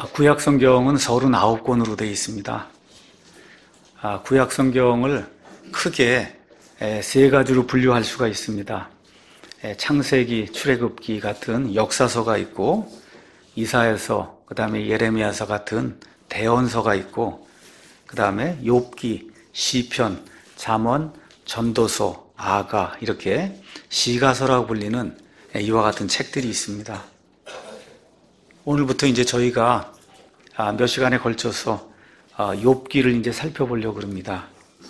구약 성경은 39권으로 되어 있습니다. 구약 성경을 크게 세 가지로 분류할 수가 있습니다. 창세기, 출애굽기 같은 역사서가 있고, 이사야서, 그 다음에 예레미야서 같은 대언서가 있고, 그 다음에 욥기, 시편, 잠언, 전도서, 아가 이렇게 시가서라고 불리는 이와 같은 책들이 있습니다. 오늘부터 이제 저희가 몇 시간에 걸쳐서 욥기를 이제 살펴보려고 합니다.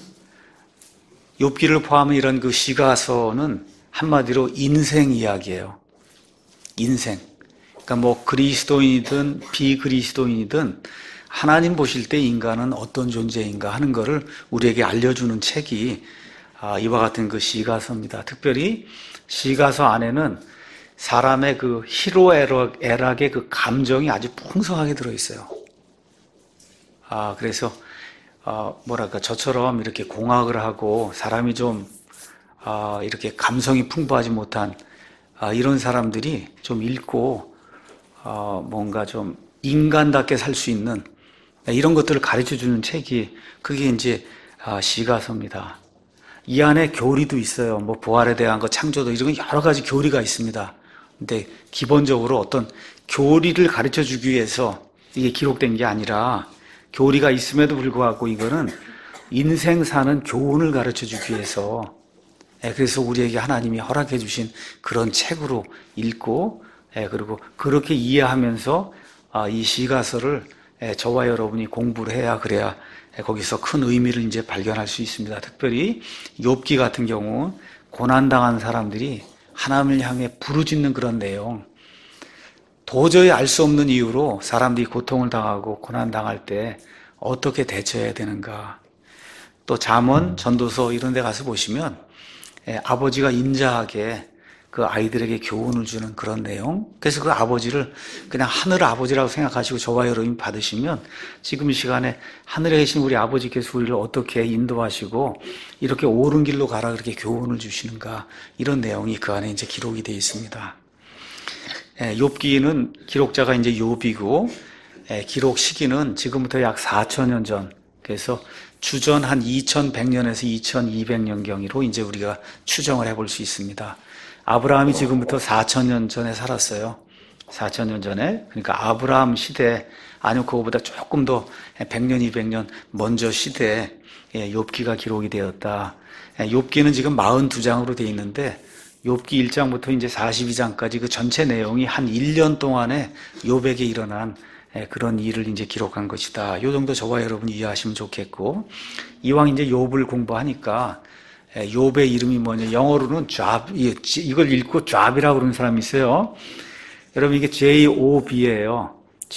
욥기를 포함한 이런 그 시가서는 한마디로 인생 이야기예요. 인생. 그러니까 뭐 그리스도인이든 비그리스도인이든 하나님 보실 때 인간은 어떤 존재인가 하는 것을 우리에게 알려주는 책이 이와 같은 그 시가서입니다. 특별히 시가서 안에는 사람의 그 희로애락의 그 감정이 아주 풍성하게 들어있어요. 그래서 저처럼 이렇게 공학을 하고 사람이 좀 이렇게 감성이 풍부하지 못한 이런 사람들이 좀 읽고 뭔가 좀 인간답게 살 수 있는 이런 것들을 가르쳐주는 책이 그게 이제 시가서입니다. 이 안에 교리도 있어요. 뭐 부활에 대한 거, 창조도 이런 여러 가지 교리가 있습니다. 근데 기본적으로 어떤 교리를 가르쳐주기 위해서 이게 기록된 게 아니라 교리가 있음에도 불구하고 이거는 인생 사는 교훈을 가르쳐주기 위해서 그래서 우리에게 하나님이 허락해 주신 그런 책으로 읽고 그리고 그렇게 이해하면서 이 시가서를 저와 여러분이 공부를 해야 그래야 거기서 큰 의미를 이제 발견할 수 있습니다. 특별히 욥기 같은 경우 고난당한 사람들이 하나님을 향해 부르짖는 그런 내용, 도저히 알 수 없는 이유로 사람들이 고통을 당하고 고난당할 때 어떻게 대처해야 되는가. 또 잠언, 전도서 이런 데 가서 보시면 아버지가 인자하게 그 아이들에게 교훈을 주는 그런 내용. 그래서 그 아버지를 그냥 하늘 아버지라고 생각하시고 저와 여러분이 받으시면 지금 이 시간에 하늘에 계신 우리 아버지께서 우리를 어떻게 인도하시고 이렇게 옳은 길로 가라 그렇게 교훈을 주시는가, 이런 내용이 그 안에 이제 기록이 되어 있습니다. 욥기는 기록자가 이제 욥이고 기록 시기는 지금부터 약 4,000년 전, 그래서 주전 한 2100년에서 2200년경으로 이제 우리가 추정을 해볼 수 있습니다. 아브라함이 지금부터 4,000년 전에 살았어요. 4,000년 전에. 그러니까 아브라함 시대, 아니면 그거보다 조금 더 100년, 200년 먼저 시대에 욥기가 기록이 되었다. 욥기는 지금 42장으로 되어 있는데 욥기 1장부터 이제 42장까지 그 전체 내용이 한 1년 동안에 욥에게 일어난 그런 일을 이제 기록한 것이다. 이 정도 저와 여러분이 이해하시면 좋겠고, 이왕 이제 욥을 공부하니까 욥의 이름이 뭐냐, 영어로는 이걸 읽고 잡이라고 그러는 사람이 있어요. 여러분 이게 J-O-B예요.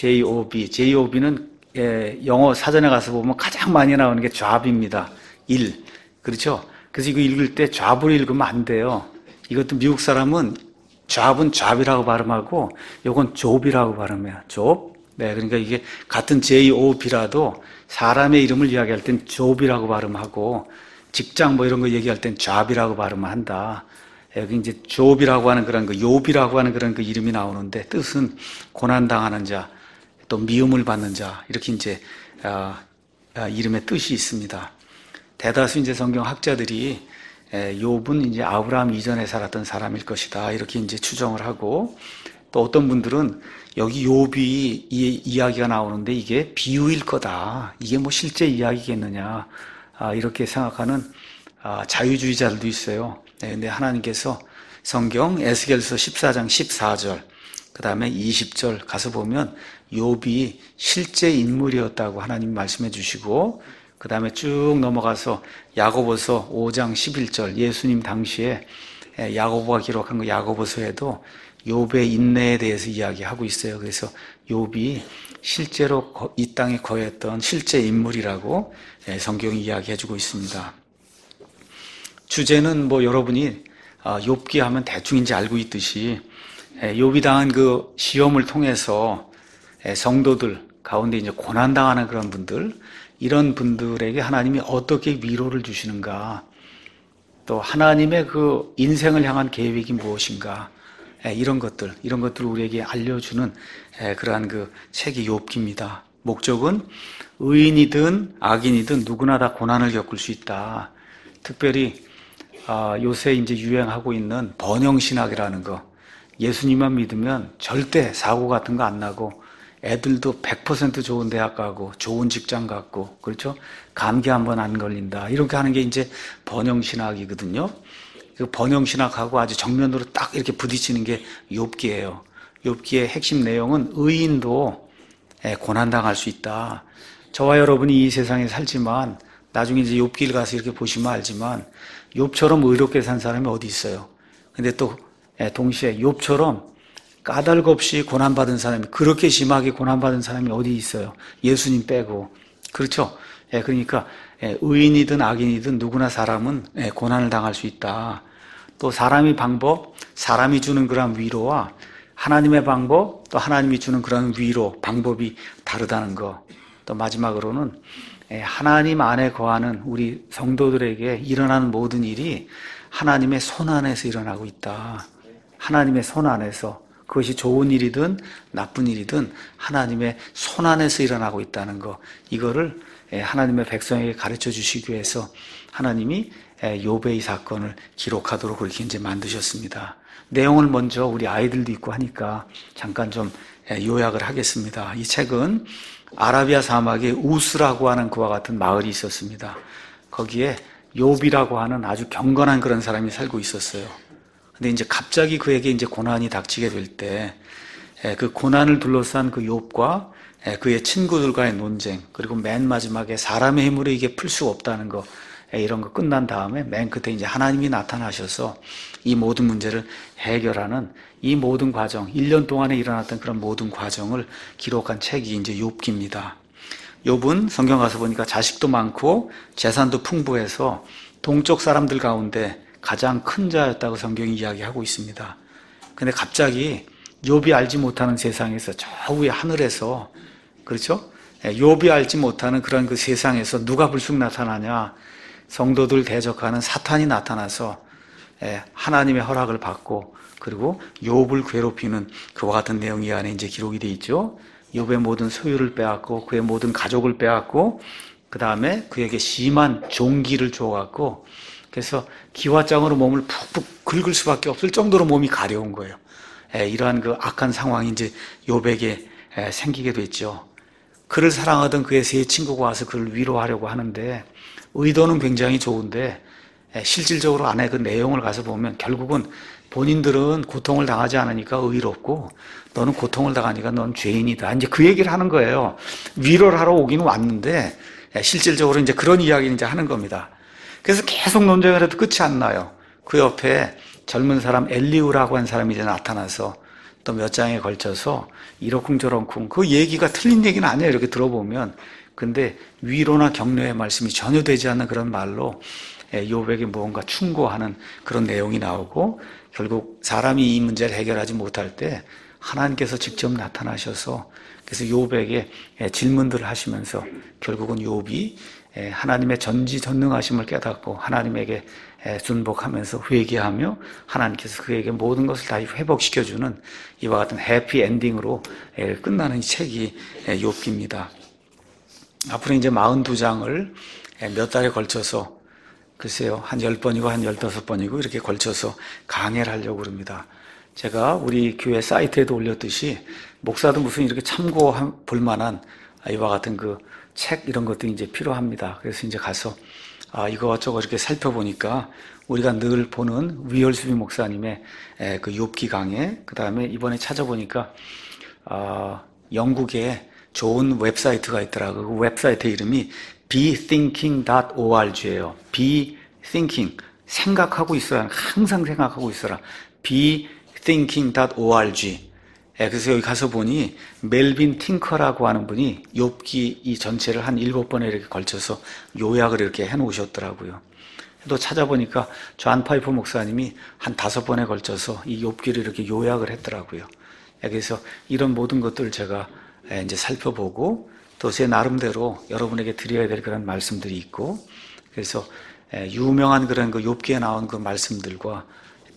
J-O-B는 영어 사전에 가서 보면 가장 많이 나오는 게 잡입니다. 그렇죠? 그래서 이거 읽을 때 잡을 읽으면 안 돼요. 이것도 미국 사람은 잡은 잡이라고 발음하고 요건 좁이라고 발음해요. 좁. 네, 그러니까 이게 같은 J-O-B라도 사람의 이름을 이야기할 땐 좁이라고 발음하고 직장 뭐 이런 거 얘기할 땐 잡이라고 발음을 한다. 여기 이제 좁이라고 하는 그런 욥이라고 하는 그런 그 이름이 나오는데 뜻은 고난당하는 자, 또 미움을 받는 자, 이렇게 이제 이름의 뜻이 있습니다. 대다수 이제 성경 학자들이 욥은 이제 아브라함 이전에 살았던 사람일 것이다, 이렇게 이제 추정을 하고, 또 어떤 분들은 여기 욥이 이야기가 나오는데 이게 비유일 거다, 이게 뭐 실제 이야기겠느냐, 이렇게 생각하는 자유주의자들도 있어요. 근데 하나님께서 성경 에스겔서 14장 14절, 그 다음에 20절 가서 보면 욥이 실제 인물이었다고 하나님 말씀해 주시고, 그 다음에 쭉 넘어가서 야고보서 5장 11절, 예수님 당시에 야고보가 기록한 그 야고보서에도 욥의 인내에 대해서 이야기하고 있어요. 그래서 욥이 실제로 이 땅에 거했던 실제 인물이라고 성경이 이야기해주고 있습니다. 주제는 뭐 여러분이 욥기 하면 대충 이제 알고 있듯이 욥이 당한 그 시험을 통해서 성도들 가운데 이제 고난당하는 그런 분들, 이런 분들에게 하나님이 어떻게 위로를 주시는가, 또 하나님의 그 인생을 향한 계획이 무엇인가, 이런 것들을 우리에게 알려주는 그러한 그 책이 욥기입니다. 목적은 의인이든 악인이든 누구나 다 고난을 겪을 수 있다. 특별히 요새 이제 유행하고 있는 번영신학이라는 거, 예수님만 믿으면 절대 사고 같은 거 안 나고 애들도 100% 좋은 대학 가고 좋은 직장 갖고, 그렇죠? 감기 한번 안 걸린다, 이렇게 하는 게 이제 번영신학이거든요. 그 번영신학하고 아주 정면으로 딱 이렇게 부딪히는 게 욥기예요. 욥기의 핵심 내용은 의인도 고난당할 수 있다. 저와 여러분이 이 세상에 살지만 나중에 이제 욥기를 가서 이렇게 보시면 알지만 욥처럼 의롭게 산 사람이 어디 있어요? 근데 또 동시에 욥처럼 까닭 없이 고난받은 사람이, 그렇게 심하게 고난받은 사람이 어디 있어요? 예수님 빼고. 그렇죠? 그러니까 의인이든 악인이든 누구나 사람은 고난을 당할 수 있다. 또 사람이 주는 그런 위로와 하나님의 방법, 또 하나님이 주는 그런 위로, 방법이 다르다는 거. 또 마지막으로는 하나님 안에 거하는 우리 성도들에게 일어나는 모든 일이 하나님의 손 안에서 일어나고 있다. 하나님의 손 안에서, 그것이 좋은 일이든 나쁜 일이든 하나님의 손 안에서 일어나고 있다는 거, 이거를 하나님의 백성에게 가르쳐 주시기 위해서 하나님이 욥의 이 사건을 기록하도록 그렇게 이제 만드셨습니다. 내용을 먼저 우리 아이들도 있고 하니까 잠깐 좀 요약을 하겠습니다. 이 책은 아라비아 사막에 우스라고 하는 그와 같은 마을이 있었습니다. 거기에 욥이라고 하는 아주 경건한 그런 사람이 살고 있었어요. 근데 이제 갑자기 그에게 이제 고난이 닥치게 될 때, 그 고난을 둘러싼 그 욥과 그의 친구들과의 논쟁, 그리고 맨 마지막에 사람의 힘으로 이게 풀 수 없다는 거, 이런 거 끝난 다음에 맨 끝에 이제 하나님이 나타나셔서 이 모든 문제를 해결하는 이 모든 과정, 1년 동안에 일어났던 그런 모든 과정을 기록한 책이 이제 욥기입니다. 욥은 성경 가서 보니까 자식도 많고 재산도 풍부해서 동쪽 사람들 가운데 가장 큰 자였다고 성경이 이야기하고 있습니다. 근데 갑자기 욥이 알지 못하는 세상에서, 저 위에 하늘에서, 그렇죠? 욥이 알지 못하는 그런 그 세상에서 누가 불쑥 나타나냐? 성도들 대적하는 사탄이 나타나서 하나님의 허락을 받고, 그리고 욥을 괴롭히는 그와 같은 내용이 안에 이제 기록이 되어 있죠. 욥의 모든 소유를 빼앗고 그의 모든 가족을 빼앗고, 그 다음에 그에게 심한 종기를 주어갖고, 그래서 기와장으로 몸을 푹푹 긁을 수밖에 없을 정도로 몸이 가려운 거예요. 이러한 그 악한 상황이 이제 욥에게 생기게 됐죠. 그를 사랑하던 그의 세 친구가 와서 그를 위로하려고 하는데, 의도는 굉장히 좋은데 실질적으로 안에 그 내용을 가서 보면 결국은 본인들은 고통을 당하지 않으니까 의롭고 너는 고통을 당하니까 넌 죄인이다, 이제 그 얘기를 하는 거예요. 위로를 하러 오기는 왔는데 실질적으로 이제 그런 이야기를 이제 하는 겁니다. 그래서 계속 논쟁을 해도 끝이 안 나요. 그 옆에 젊은 사람 엘리우라고 한 사람이 이제 나타나서 또 몇 장에 걸쳐서 이러쿵저러쿵, 그 얘기가 틀린 얘기는 아니에요, 이렇게 들어보면. 근데 위로나 격려의 말씀이 전혀 되지 않는 그런 말로 욥에게 무언가 충고하는 그런 내용이 나오고, 결국 사람이 이 문제를 해결하지 못할 때 하나님께서 직접 나타나셔서, 그래서 욥에게 질문들을 하시면서 결국은 욥이 하나님의 전지전능하심을 깨닫고 하나님에게 순복하면서 회개하며 하나님께서 그에게 모든 것을 다 회복시켜주는 이와 같은 해피 엔딩으로 끝나는 이 책이 욥기입니다. 앞으로 이제 42장을 몇 달에 걸쳐서, 글쎄요, 한 10번이고 한 15번이고 이렇게 걸쳐서 강해를 하려고 합니다. 제가 우리 교회 사이트에도 올렸듯이 목사도 무슨 이렇게 참고 볼 만한 이와 같은 그 책 이런 것들이 이제 필요합니다. 그래서 이제 가서 이것저것 이렇게 살펴보니까 우리가 늘 보는 위얼수비 목사님의 그 욥기 강해, 그 다음에 이번에 찾아보니까 영국에 좋은 웹사이트가 있더라고요. 그 웹사이트 이름이 bethinking.org예요. be thinking, 생각하고 있어라. 항상 생각하고 있어라. bethinking.org. 그래서 여기 가서 보니 멜빈 팅커라고 하는 분이 욥기 이 전체를 한 7번에 이렇게 걸쳐서 요약을 이렇게 해놓으셨더라고요. 또 찾아보니까 존 파이퍼 목사님이 한 5번에 걸쳐서 이 욥기를 이렇게 요약을 했더라고요. 그래서 이런 모든 것들을 제가 이제 살펴보고 또 제 나름대로 여러분에게 드려야 될 그런 말씀들이 있고, 그래서 유명한 그런 그 욥기에 나온 그 말씀들과 또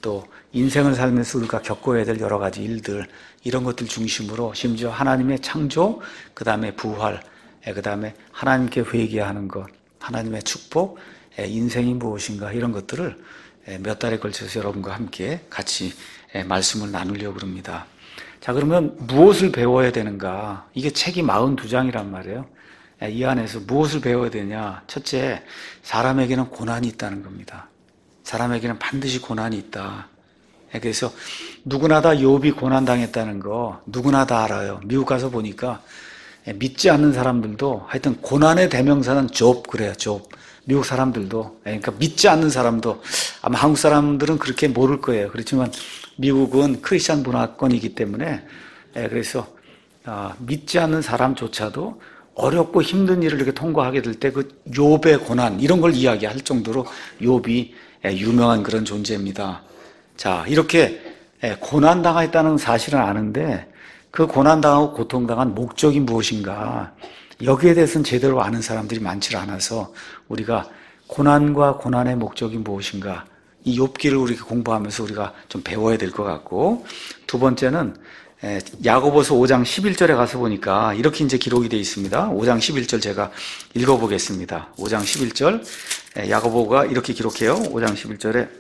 인생을 살면서 우리가 겪어야 될 여러 가지 일들, 이런 것들 중심으로 심지어 하나님의 창조, 그 다음에 부활, 그 다음에 하나님께 회개하는 것, 하나님의 축복, 인생이 무엇인가 이런 것들을 몇 달에 걸쳐서 여러분과 함께 같이 말씀을 나누려고 합니다. 자, 그러면 무엇을 배워야 되는가? 이게 책이 42장이란 말이에요. 이 안에서 무엇을 배워야 되냐? 첫째, 사람에게는 고난이 있다는 겁니다. 사람에게는 반드시 고난이 있다. 그래서 누구나 다 욥이 고난당했다는 거 누구나 다 알아요. 미국 가서 보니까 믿지 않는 사람들도 하여튼 고난의 대명사는 욥 그래요. 욥. 미국 사람들도, 그러니까 믿지 않는 사람도, 아마 한국 사람들은 그렇게 모를 거예요. 그렇지만 미국은 크리스찬 문화권이기 때문에, 그래서 믿지 않는 사람조차도 어렵고 힘든 일을 이렇게 통과하게 될 때 그 욥의 고난 이런 걸 이야기할 정도로 욥이 유명한 그런 존재입니다. 자, 이렇게 고난 당했다는 사실은 아는데 그 고난 당하고 고통당한 목적이 무엇인가? 여기에 대해서는 제대로 아는 사람들이 많지 않아서 우리가 고난과 고난의 목적이 무엇인가? 이 욥기를 우리가 공부하면서 우리가 좀 배워야 될 것 같고, 두 번째는 야고보서 5장 11절에 가서 보니까 이렇게 이제 기록이 되어 있습니다. 5장 11절 제가 읽어보겠습니다. 5장 11절 야고보가 이렇게 기록해요. 5장 11절에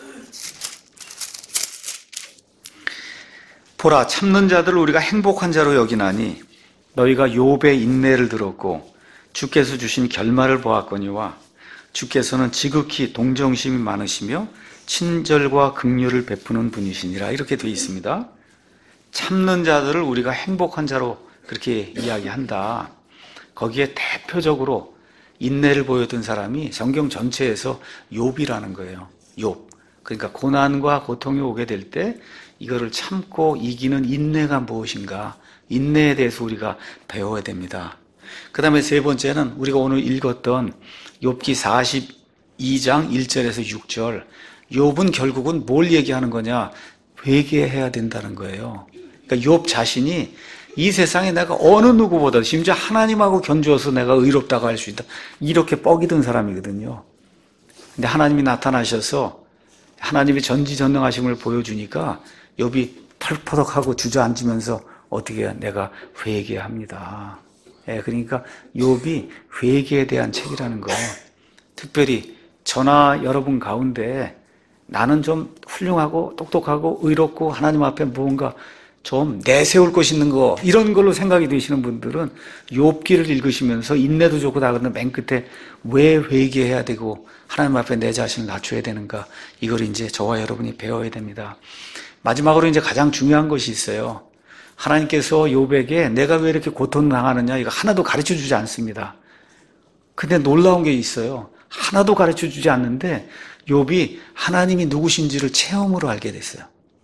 보라, 참는 자들을 우리가 행복한 자로 여기나니 너희가 욥의 인내를 들었고 주께서 주신 결말을 보았거니와 주께서는 지극히 동정심이 많으시며 친절과 긍휼을 베푸는 분이시니라. 이렇게 되어 있습니다. 참는 자들을 우리가 행복한 자로 그렇게 이야기한다. 거기에 대표적으로 인내를 보였던 사람이 성경 전체에서 욥이라는 거예요. 욥. 그러니까 고난과 고통이 오게 될 때 이거를 참고 이기는 인내가 무엇인가? 인내에 대해서 우리가 배워야 됩니다. 그 다음에 세 번째는 우리가 오늘 읽었던 욥기 42장 1절에서 6절. 욥은 결국은 뭘 얘기하는 거냐? 회개해야 된다는 거예요. 그러니까 욥 자신이 이 세상에 내가 어느 누구보다 심지어 하나님하고 견주어서 내가 의롭다고 할 수 있다. 이렇게 뻑이 든 사람이거든요. 근데 하나님이 나타나셔서 하나님의 전지전능하심을 보여주니까 욥이 펄퍼덕하고 주저앉으면서 어떻게 해야 내가 회개합니다. 그러니까 욥이 회개에 대한 책이라는 거. 특별히 저나 여러분 가운데 나는 좀 훌륭하고 똑똑하고 의롭고 하나님 앞에 무언가 좀 내세울 것 있는 거 이런 걸로 생각이 되시는 분들은 욥기를 읽으시면서 인내도 좋고 다 그러는데 맨 끝에 왜 회개해야 되고 하나님 앞에 내 자신을 낮춰야 되는가 이걸 이제 저와 여러분이 배워야 됩니다. 마지막으로 이제 가장 중요한 것이 있어요. 하나님께서 욥에게 내가 왜 이렇게 고통당하느냐 이거 하나도 가르쳐 주지 않습니다. 근데 놀라운 게 있어요. 하나도 가르쳐 주지 않는데 욥이 하나님이 누구신지를 체험으로 알게 됐어요.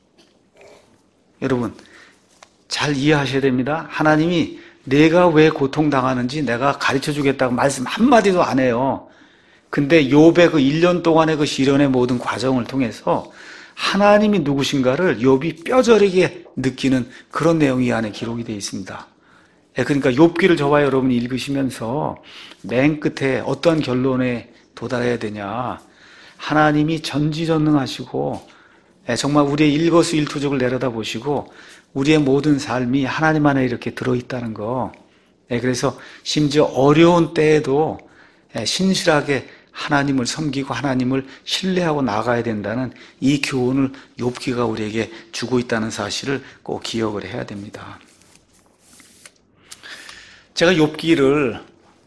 여러분 잘 이해하셔야 됩니다. 하나님이 내가 왜 고통당하는지 내가 가르쳐 주겠다고 말씀 한마디도 안 해요. 근데 욥의 그 1년 동안의 그 시련의 모든 과정을 통해서 하나님이 누구신가를 욥이 뼈저리게 느끼는 그런 내용이 이 안에 기록이 되어 있습니다. 그러니까 욥기를 저와 여러분이 읽으시면서 맨 끝에 어떤 결론에 도달해야 되냐. 하나님이 전지전능하시고 정말 우리의 일거수일투족을 내려다보시고 우리의 모든 삶이 하나님 안에 이렇게 들어있다는 거. 그래서 심지어 어려운 때에도 신실하게 하나님을 섬기고 하나님을 신뢰하고 나가야 된다는 이 교훈을 욥기가 우리에게 주고 있다는 사실을 꼭 기억을 해야 됩니다. 제가 욥기를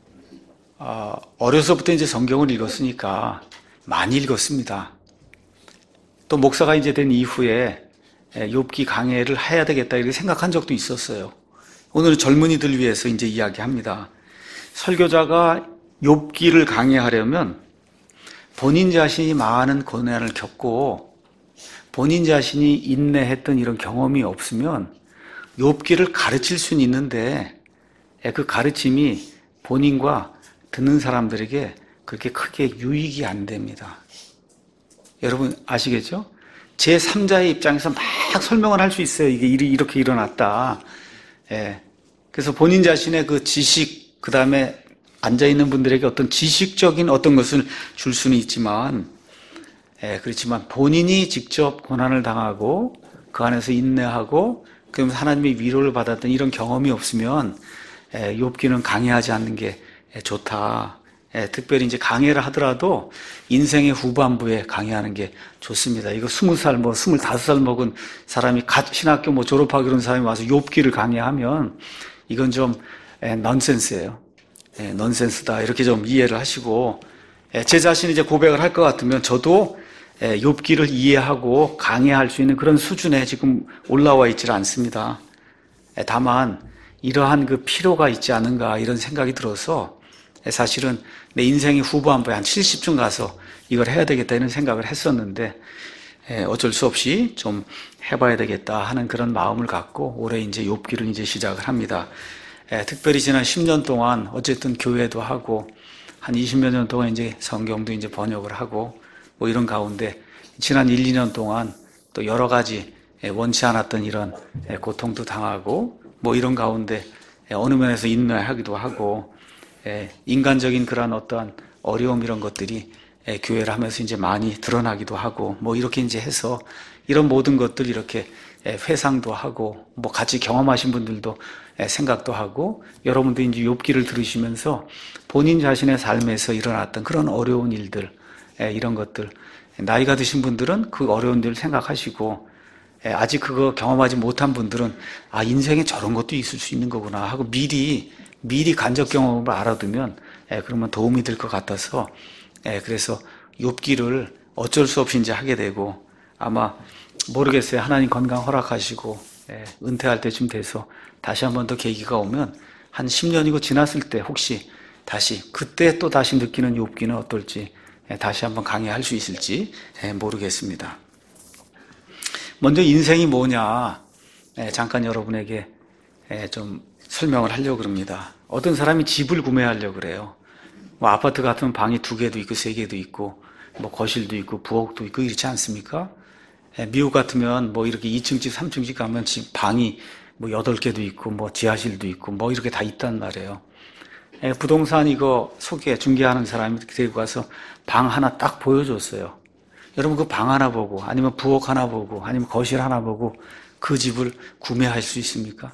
어려서부터 이제 성경을 읽었으니까 많이 읽었습니다. 또 목사가 이제 된 이후에 욥기 강해를 해야 되겠다 이렇게 생각한 적도 있었어요. 오늘은 젊은이들 위해서 이제 이야기합니다. 설교자가 욥기를 강해하려면 본인 자신이 많은 고난을 겪고 본인 자신이 인내했던 이런 경험이 없으면 욥기를 가르칠 수는 있는데 그 가르침이 본인과 듣는 사람들에게 그렇게 크게 유익이 안 됩니다. 여러분 아시겠죠? 제3자의 입장에서 막 설명을 할 수 있어요. 이게 이렇게 일어났다. 그래서 본인 자신의 그 지식, 그 다음에 앉아있는 분들에게 어떤 지식적인 어떤 것을 줄 수는 있지만 그렇지만 본인이 직접 고난을 당하고 그 안에서 인내하고 그러면 하나님의 위로를 받았던 이런 경험이 없으면 욥기는 강해하지 않는 게 좋다. 특별히 이제 강해를 하더라도 인생의 후반부에 강해하는 게 좋습니다. 이거 20살, 25살 먹은 사람이 갓 신학교 졸업하고 그런 사람이 와서 욥기를 강해하면 이건 좀 넌센스예요. 넌센스다. 이렇게 좀 이해를 하시고 제 자신이 이제 고백을 할 것 같으면 저도 욥기를 이해하고 강해할 수 있는 그런 수준에 지금 올라와 있질 않습니다. 다만 이러한 그 필요가 있지 않은가 이런 생각이 들어서 사실은 내 인생의 후반부에 한 70쯤 가서 이걸 해야 되겠다 이런 생각을 했었는데 어쩔 수 없이 좀 해봐야 되겠다 하는 그런 마음을 갖고 올해 이제 욥기를 이제 시작을 합니다. 특별히 지난 10년 동안 어쨌든 교회도 하고 한 20몇 년 동안 이제 성경도 이제 번역을 하고 이런 가운데 지난 1, 2년 동안 또 여러 가지 원치 않았던 이런 고통도 당하고 이런 가운데 어느 면에서 인내하기도 하고 인간적인 그런 어떠한 어려움 이런 것들이 교회를 하면서 이제 많이 드러나기도 하고 이렇게 이제 해서 이런 모든 것들 이렇게 회상도 하고 같이 경험하신 분들도 생각도 하고 여러분도 이제 욥기를 들으시면서 본인 자신의 삶에서 일어났던 그런 어려운 일들 이런 것들 나이가 드신 분들은 그 어려운 일을 생각하시고 아직 그거 경험하지 못한 분들은 인생에 저런 것도 있을 수 있는 거구나 하고 미리 간접 경험을 알아두면 그러면 도움이 될 것 같아서 그래서 욥기를 어쩔 수 없이 이제 하게 되고 아마 모르겠어요. 하나님 건강 허락하시고 은퇴할 때쯤 돼서 다시 한 번 더 계기가 오면 한 10년이고 지났을 때 혹시 다시 그때 또 다시 느끼는 욥기는 어떨지 다시 한번 강의할 수 있을지 모르겠습니다. 먼저 인생이 뭐냐 잠깐 여러분에게 좀 설명을 하려고 그럽니다. 어떤 사람이 집을 구매하려고 그래요. 아파트 같으면 방이 2개도 있고 3개도 있고 거실도 있고 부엌도 있고 이렇지 않습니까? 미국 같으면 이렇게 2층 집, 3층 집 가면 집 방이 8개도 있고 지하실도 있고 이렇게 다 있단 말이에요. 부동산 이거 중개하는 사람이 데리고 가서 방 하나 딱 보여줬어요. 여러분 그 방 하나 보고 아니면 부엌 하나 보고 아니면 거실 하나 보고 그 집을 구매할 수 있습니까?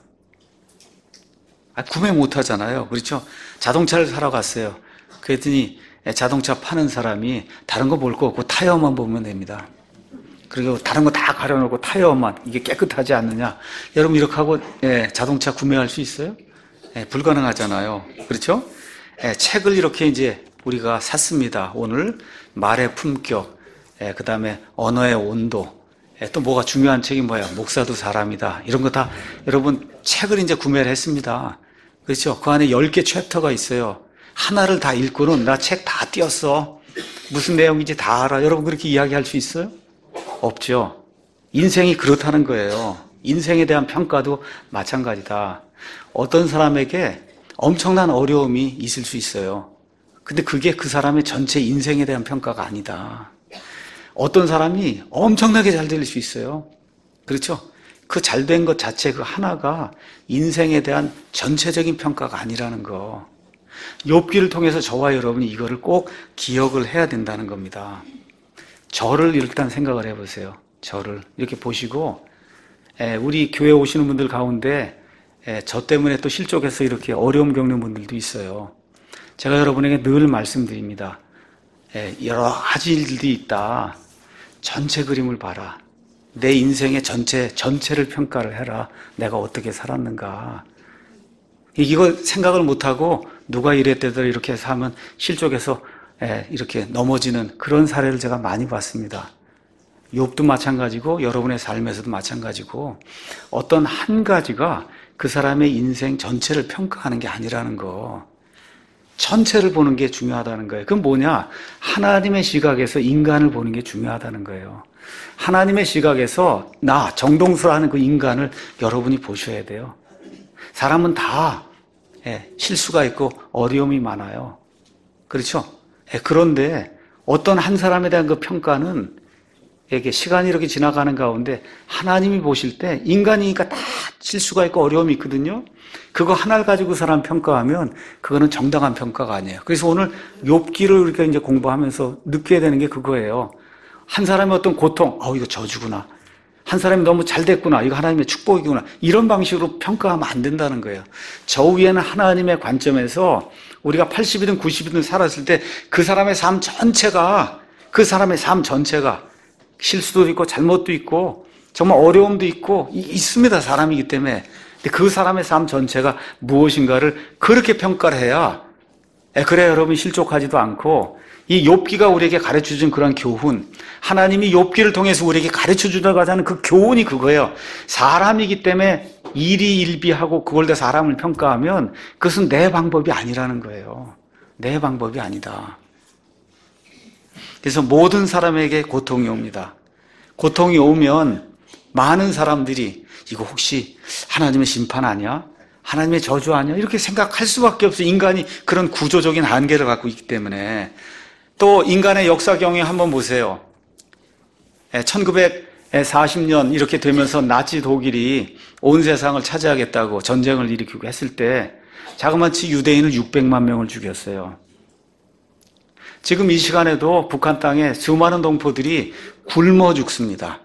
구매 못 하잖아요. 그렇죠? 자동차를 사러 갔어요. 그랬더니 자동차 파는 사람이 다른 거 볼 거 없고 타이어만 보면 됩니다. 그리고 다른 거 다 가려놓고 타이어만 이게 깨끗하지 않느냐. 여러분 이렇게 하고 자동차 구매할 수 있어요? 불가능하잖아요. 그렇죠? 책을 이렇게 이제 우리가 샀습니다. 오늘 말의 품격, 그 다음에 언어의 온도, 또 뭐가 중요한 책이 뭐야? 목사도 사람이다. 이런 거 다 여러분 책을 이제 구매를 했습니다. 그렇죠? 그 안에 10개 챕터가 있어요. 하나를 다 읽고는 나 책 다 띄었어. 무슨 내용인지 다 알아. 여러분 그렇게 이야기할 수 있어요? 없죠. 인생이 그렇다는 거예요. 인생에 대한 평가도 마찬가지다. 어떤 사람에게 엄청난 어려움이 있을 수 있어요. 근데 그게 그 사람의 전체 인생에 대한 평가가 아니다. 어떤 사람이 엄청나게 잘 될 수 있어요. 그렇죠? 그 잘된 것 자체 그 하나가 인생에 대한 전체적인 평가가 아니라는 거. 욥기를 통해서 저와 여러분이 이거를 꼭 기억을 해야 된다는 겁니다. 저를 일단 생각을 해보세요. 저를 이렇게 보시고 우리 교회 오시는 분들 가운데 저 때문에 또 실족해서 이렇게 어려움 겪는 분들도 있어요. 제가 여러분에게 늘 말씀드립니다. 여러 가지 일들이 있다. 전체 그림을 봐라. 내 인생의 전체를 평가를 해라. 내가 어떻게 살았는가. 이걸 생각을 못하고 누가 이랬대더라 이렇게 해서 하면 실족해서 이렇게 넘어지는 그런 사례를 제가 많이 봤습니다. 욥도 마찬가지고 여러분의 삶에서도 마찬가지고 어떤 한 가지가 그 사람의 인생 전체를 평가하는 게 아니라는 거. 전체를 보는 게 중요하다는 거예요. 그건 뭐냐? 하나님의 시각에서 인간을 보는 게 중요하다는 거예요. 하나님의 시각에서 나 정동수라는 그 인간을 여러분이 보셔야 돼요. 사람은 다 실수가 있고 어려움이 많아요. 그렇죠? 그런데 어떤 한 사람에 대한 그 평가는 이게 시간이 이렇게 지나가는 가운데 하나님이 보실 때 인간이니까 다 실수가 있고 어려움이 있거든요. 그거 하나를 가지고 사람 평가하면 그거는 정당한 평가가 아니에요. 그래서 오늘 욥기를 우리가 이제 공부하면서 느껴야 되는 게 그거예요. 한 사람의 어떤 고통, 이거 저주구나. 한 사람이 너무 잘 됐구나. 이거 하나님의 축복이구나. 이런 방식으로 평가하면 안 된다는 거예요. 저 위에는 하나님의 관점에서 우리가 80이든 90이든 살았을 때 그 사람의 삶 전체가, 실수도 있고 잘못도 있고 정말 어려움도 있고 있습니다. 사람이기 때문에. 근데 그 사람의 삶 전체가 무엇인가를 그렇게 평가를 해야, 그래야 여러분 실족하지도 않고, 이 욥기가 우리에게 가르쳐준 그런 교훈, 하나님이 욥기를 통해서 우리에게 가르쳐주다가자는 그 교훈이 그거예요. 사람이기 때문에 일희일비하고 그걸 다 사람을 평가하면 그것은 내 방법이 아니라는 거예요. 내 방법이 아니다. 그래서 모든 사람에게 고통이 옵니다. 고통이 오면 많은 사람들이 이거 혹시 하나님의 심판 아니야? 하나님의 저주 아니야? 이렇게 생각할 수밖에 없어요. 인간이 그런 구조적인 한계를 갖고 있기 때문에. 또 인간의 역사 경에 한번 보세요. 1940년 이렇게 되면서 나치 독일이 온 세상을 차지하겠다고 전쟁을 일으키고 했을 때 자그마치 유대인을 600만 명을 죽였어요. 지금 이 시간에도 북한 땅에 수많은 동포들이 굶어 죽습니다.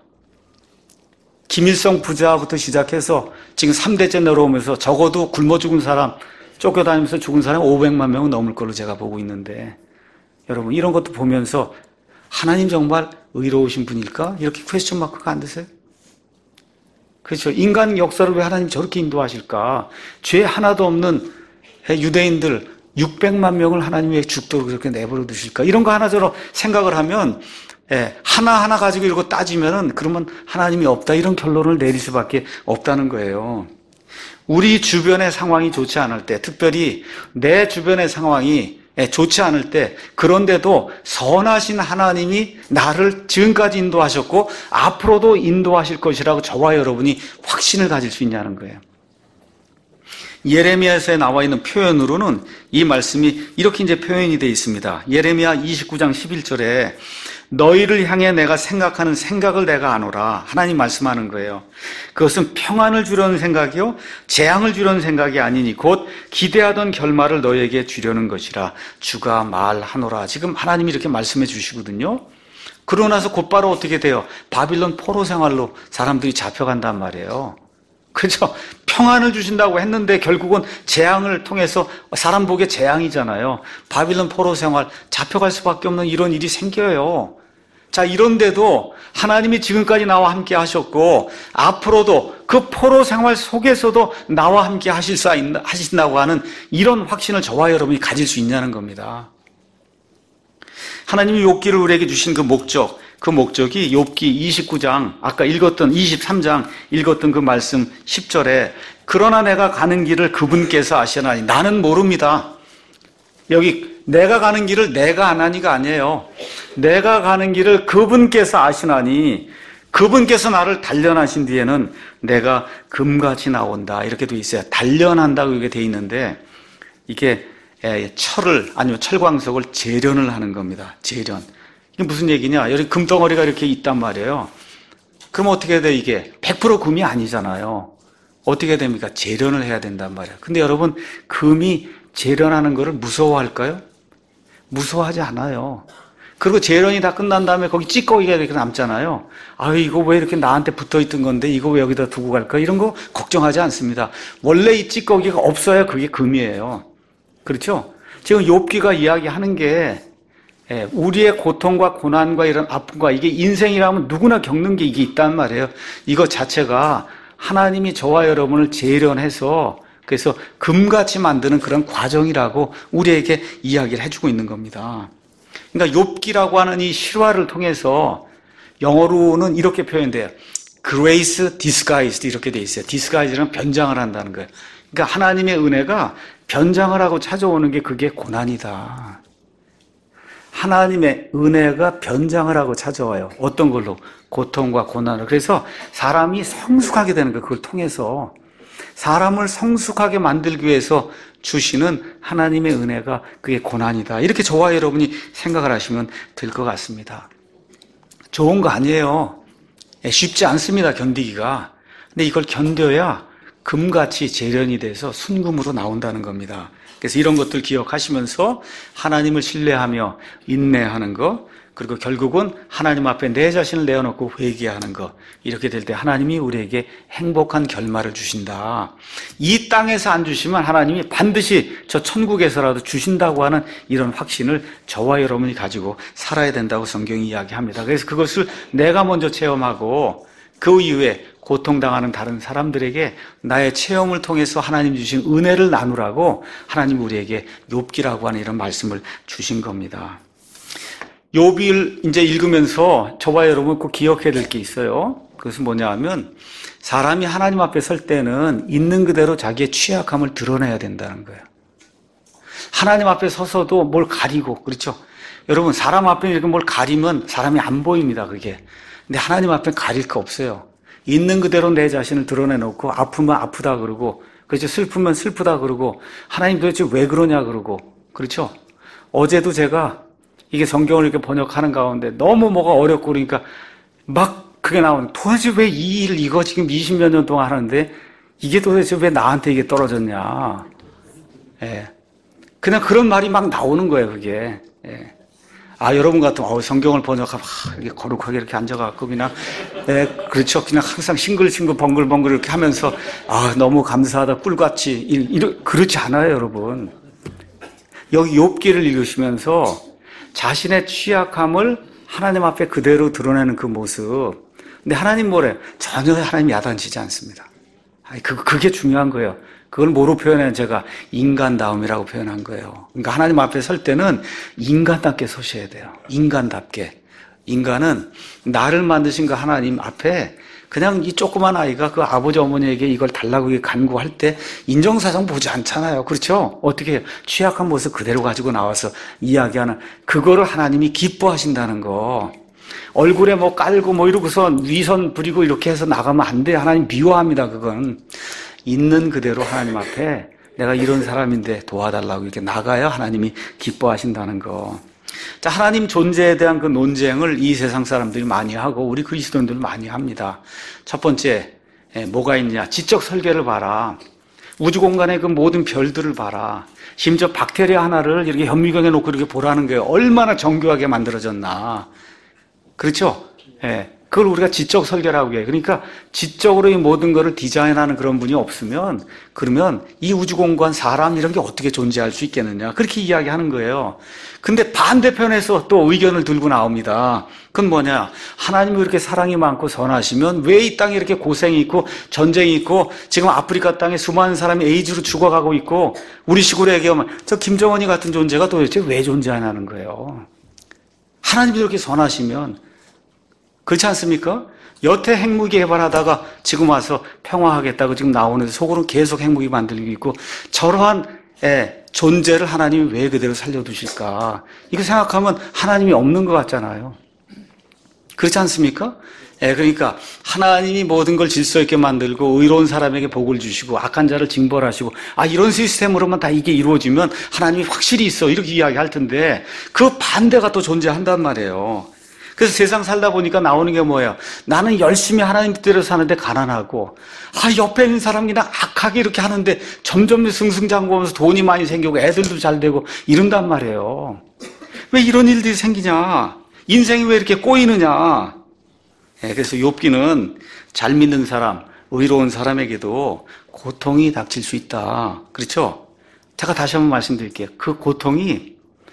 김일성 부자부터 시작해서 지금 3대째 내려오면서 적어도 굶어 죽은 사람, 쫓겨다니면서 죽은 사람 500만 명은 넘을 걸로 제가 보고 있는데, 여러분 이런 것도 보면서 하나님 정말 의로우신 분일까? 이렇게 퀘스천 마크가 안 드세요? 그렇죠. 인간 역사를 왜 하나님 저렇게 인도하실까? 죄 하나도 없는 유대인들 600만 명을 하나님 왜 죽도록 그렇게 내버려 두실까? 이런 거 하나저나 생각을 하면, 하나하나 가지고 이러고 따지면은 그러면 하나님이 없다, 이런 결론을 내릴 수밖에 없다는 거예요. 우리 주변의 상황이 좋지 않을 때, 특별히 내 주변의 상황이 좋지 않을 때, 그런데도 선하신 하나님이 나를 지금까지 인도하셨고 앞으로도 인도하실 것이라고 저와 여러분이 확신을 가질 수 있냐는 거예요. 예레미야서에 나와 있는 표현으로는 이 말씀이 이렇게 이제 표현이 되어 있습니다. 예레미야 29장 11절에 너희를 향해 내가 생각하는 생각을 내가 아노라. 하나님 말씀하는 거예요. 그것은 평안을 주려는 생각이요 재앙을 주려는 생각이 아니니 곧 기대하던 결말을 너희에게 주려는 것이라 주가 말하노라. 지금 하나님이 이렇게 말씀해 주시거든요. 그러고 나서 곧바로 어떻게 돼요? 바빌론 포로 생활로 사람들이 잡혀간단 말이에요. 그렇죠? 평안을 주신다고 했는데 결국은 재앙을 통해서 사람 보기에 재앙이잖아요. 바빌론 포로 생활 잡혀갈 수밖에 없는 이런 일이 생겨요. 자, 이런데도 하나님이 지금까지 나와 함께 하셨고 앞으로도 그 포로 생활 속에서도 나와 함께 하신다고 하는 이런 확신을 저와 여러분이 가질 수 있냐는 겁니다. 하나님이 욥기를 우리에게 주신 그 목적이 욥기 29장, 아까 읽었던 23장 읽었던 그 말씀 10절에 그러나 내가 가는 길을 그분께서 아시나니 나는 모릅니다. 여기 내가 가는 길을 내가 안 하니가 아니에요. 내가 가는 길을 그분께서 아시나니 그분께서 나를 단련하신 뒤에는 내가 금같이 나온다. 이렇게 돼 있어요. 단련한다고 이렇게 돼 있는데 이게 철을 아니면 철광석을 재련을 하는 겁니다. 재련. 이게 무슨 얘기냐? 여기 금덩어리가 이렇게 있단 말이에요. 그럼 어떻게 돼 이게? 100% 금이 아니잖아요. 어떻게 됩니까? 재련을 해야 된단 말이에요. 근데 여러분 금이 재련하는 거를 무서워할까요? 무서워하지 않아요. 그리고 재련이 다 끝난 다음에 거기 찌꺼기가 이렇게 남잖아요. 이거 왜 이렇게 나한테 붙어있던 건데 이거 왜 여기다 두고 갈까? 이런 거 걱정하지 않습니다. 원래 이 찌꺼기가 없어야 그게 금이에요. 그렇죠? 지금 욥기가 이야기하는 게 우리의 고통과 고난과 이런 아픔과 이게 인생이라면 누구나 겪는 게 이게 있단 말이에요. 이거 자체가 하나님이 저와 여러분을 재련해서 그래서 금같이 만드는 그런 과정이라고 우리에게 이야기를 해주고 있는 겁니다. 그러니까 욥기라고 하는 이 실화를 통해서 영어로는 이렇게 표현돼요. Grace disguised 이렇게 돼 있어요. disguise는 변장을 한다는 거예요. 그러니까 하나님의 은혜가 변장을 하고 찾아오는 게 그게 고난이다. 하나님의 은혜가 변장을 하고 찾아와요. 어떤 걸로? 고통과 고난을. 그래서 사람이 성숙하게 되는 거예요. 그걸 통해서. 사람을 성숙하게 만들기 위해서 주시는 하나님의 은혜가 그게 고난이다. 이렇게 저와 여러분이 생각을 하시면 될 것 같습니다. 좋은 거 아니에요. 쉽지 않습니다. 견디기가. 근데 이걸 견뎌야 금같이 재련이 돼서 순금으로 나온다는 겁니다. 그래서 이런 것들 기억하시면서 하나님을 신뢰하며 인내하는 것, 그리고 결국은 하나님 앞에 내 자신을 내어놓고 회개하는 것. 이렇게 될 때 하나님이 우리에게 행복한 결말을 주신다. 이 땅에서 안 주시면 하나님이 반드시 저 천국에서라도 주신다고 하는 이런 확신을 저와 여러분이 가지고 살아야 된다고 성경이 이야기합니다. 그래서 그것을 내가 먼저 체험하고 그 이후에 고통당하는 다른 사람들에게 나의 체험을 통해서 하나님 주신 은혜를 나누라고 하나님 우리에게 욥기라고 하는 이런 말씀을 주신 겁니다. 욥기를 이제 읽으면서 저와 여러분 꼭 기억해야 될 게 있어요. 그것은 뭐냐 하면 사람이 하나님 앞에 설 때는 있는 그대로 자기의 취약함을 드러내야 된다는 거예요. 하나님 앞에 서서도 뭘 가리고, 그렇죠? 여러분, 사람 앞에 이렇게 뭘 가리면 사람이 안 보입니다, 그게. 근데 하나님 앞에 가릴 거 없어요. 있는 그대로 내 자신을 드러내놓고 아프면 아프다 그러고, 그렇죠? 슬프면 슬프다 그러고, 하나님 도대체 왜 그러냐 그러고, 그렇죠? 어제도 제가 이게 성경을 이렇게 번역하는 가운데 너무 뭐가 어렵고 그러니까 막 그게 나오는, 도대체 왜 이 일을 이거 지금 20몇 년 동안 하는데 이게 도대체 왜 나한테 이게 떨어졌냐. 예. 그냥 그런 말이 막 나오는 거예요, 그게. 예. 여러분 같으면, 성경을 번역하면, 이렇게 거룩하게 이렇게 앉아갖고, 그냥, 그렇죠. 그냥 항상 싱글싱글 벙글벙글 이렇게 하면서, 너무 감사하다, 꿀같이. 그렇지 않아요, 여러분. 여기 욥기를 읽으시면서 자신의 취약함을 하나님 앞에 그대로 드러내는 그 모습. 근데 하나님 뭐래요? 전혀 하나님 야단치지 않습니다. 그게 중요한 거예요. 그걸 뭐로 표현해요? 제가 인간다움이라고 표현한 거예요. 그러니까 하나님 앞에 설 때는 인간답게 서셔야 돼요. 인간답게. 인간은 나를 만드신 그 하나님 앞에 그냥 이 조그만 아이가 그 아버지 어머니에게 이걸 달라고 간구할 때 인정사정 보지 않잖아요. 그렇죠? 어떻게 해요? 취약한 모습 그대로 가지고 나와서 이야기하는 그거를 하나님이 기뻐하신다는 거. 얼굴에 뭐 깔고 뭐 이러고서 위선 부리고 이렇게 해서 나가면 안 돼. 하나님 미워합니다. 그건. 있는 그대로 하나님 앞에 내가 이런 사람인데 도와달라고 이렇게 나가야 하나님이 기뻐하신다는 거. 자, 하나님 존재에 대한 그 논쟁을 이 세상 사람들이 많이 하고 우리 그리스도인들 많이 합니다. 첫 번째, 뭐가 있냐? 지적 설계를 봐라. 우주 공간의 그 모든 별들을 봐라. 심지어 박테리아 하나를 이렇게 현미경에 놓고 이렇게 보라는 게 얼마나 정교하게 만들어졌나. 그렇죠? 예. 그걸 우리가 지적 설계라고 해요. 그러니까 지적으로 이 모든 것을 디자인하는 그런 분이 없으면 그러면 이 우주 공간 사람 이런 게 어떻게 존재할 수 있겠느냐. 그렇게 이야기하는 거예요. 근데 반대편에서 또 의견을 들고 나옵니다. 그건 뭐냐. 하나님이 이렇게 사랑이 많고 선하시면 왜 이 땅에 이렇게 고생이 있고 전쟁이 있고 지금 아프리카 땅에 수많은 사람이 에이즈로 죽어가고 있고 우리 시골에 얘기하면 저 김정은이 같은 존재가 도대체 왜 존재하냐는 거예요. 하나님이 이렇게 선하시면 그렇지 않습니까? 여태 핵무기 개발하다가 지금 와서 평화하겠다고 지금 나오는데 속으로는 계속 핵무기 만들고 있고 저러한 존재를 하나님이 왜 그대로 살려두실까? 이거 생각하면 하나님이 없는 것 같잖아요. 그렇지 않습니까? 그러니까 하나님이 모든 걸 질서 있게 만들고 의로운 사람에게 복을 주시고 악한 자를 징벌하시고 이런 시스템으로만 다 이게 이루어지면 하나님이 확실히 있어 이렇게 이야기할 텐데 그 반대가 또 존재한단 말이에요. 그래서 세상 살다 보니까 나오는 게 뭐예요? 나는 열심히 하나님 뜻대로 사는데 가난하고 옆에 있는 사람이 그냥 악하게 이렇게 하는데 점점 승승장구하면서 돈이 많이 생기고 애들도 잘 되고 이런단 말이에요. 왜 이런 일들이 생기냐? 인생이 왜 이렇게 꼬이느냐? 그래서 욥기는 잘 믿는 사람, 의로운 사람에게도 고통이 닥칠 수 있다. 그렇죠? 제가 다시 한번 말씀드릴게요. 그 고통이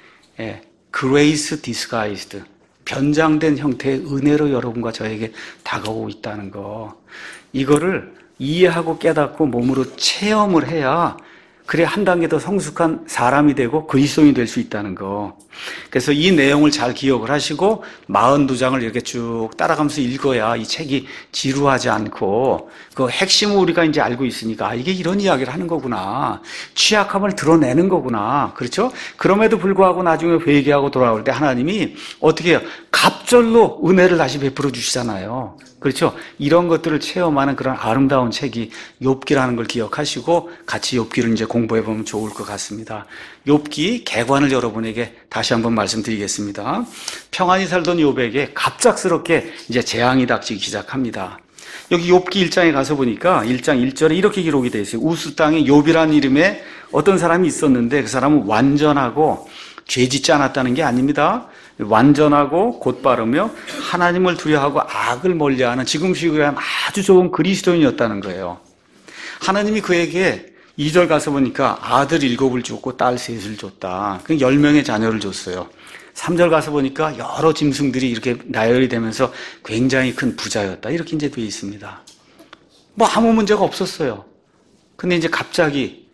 grace disguised, 변장된 형태의 은혜로 여러분과 저에게 다가오고 있다는 거. 이거를 이해하고 깨닫고 몸으로 체험을 해야 그래 한 단계 더 성숙한 사람이 되고 그리스도인이 될 수 있다는 거. 그래서 이 내용을 잘 기억을 하시고 42장을 이렇게 쭉 따라가면서 읽어야 이 책이 지루하지 않고 그 핵심을 우리가 이제 알고 있으니까 이게 이런 이야기를 하는 거구나. 취약함을 드러내는 거구나. 그렇죠? 그럼에도 불구하고 나중에 회개하고 돌아올 때 하나님이 어떻게 해요? 갑절로 은혜를 다시 베풀어 주시잖아요. 그렇죠? 이런 것들을 체험하는 그런 아름다운 책이 욥기라는 걸 기억하시고 같이 욥기를 이제 공부해 보면 좋을 것 같습니다. 욥기 개관을 여러분에게 다시 한번 말씀드리겠습니다. 평안히 살던 욥에게 갑작스럽게 이제 재앙이 닥치기 시작합니다. 여기 욥기 1장에 가서 보니까 1장 1절에 이렇게 기록이 되어 있어요. 우스 땅에 욥이라는 이름의 어떤 사람이 있었는데 그 사람은 완전하고 죄 짓지 않았다는 게 아닙니다. 완전하고 곧바르며 하나님을 두려워하고 악을 멀리하는 지금식으로 하면 아주 좋은 그리스도인이었다는 거예요. 하나님이 그에게 2절 가서 보니까 아들 7을 줬고 딸 3을 줬다. 10명의 자녀를 줬어요. 3절 가서 보니까 여러 짐승들이 이렇게 나열이 되면서 굉장히 큰 부자였다. 이렇게 이제 되어 있습니다. 뭐 아무 문제가 없었어요. 근데 이제 갑자기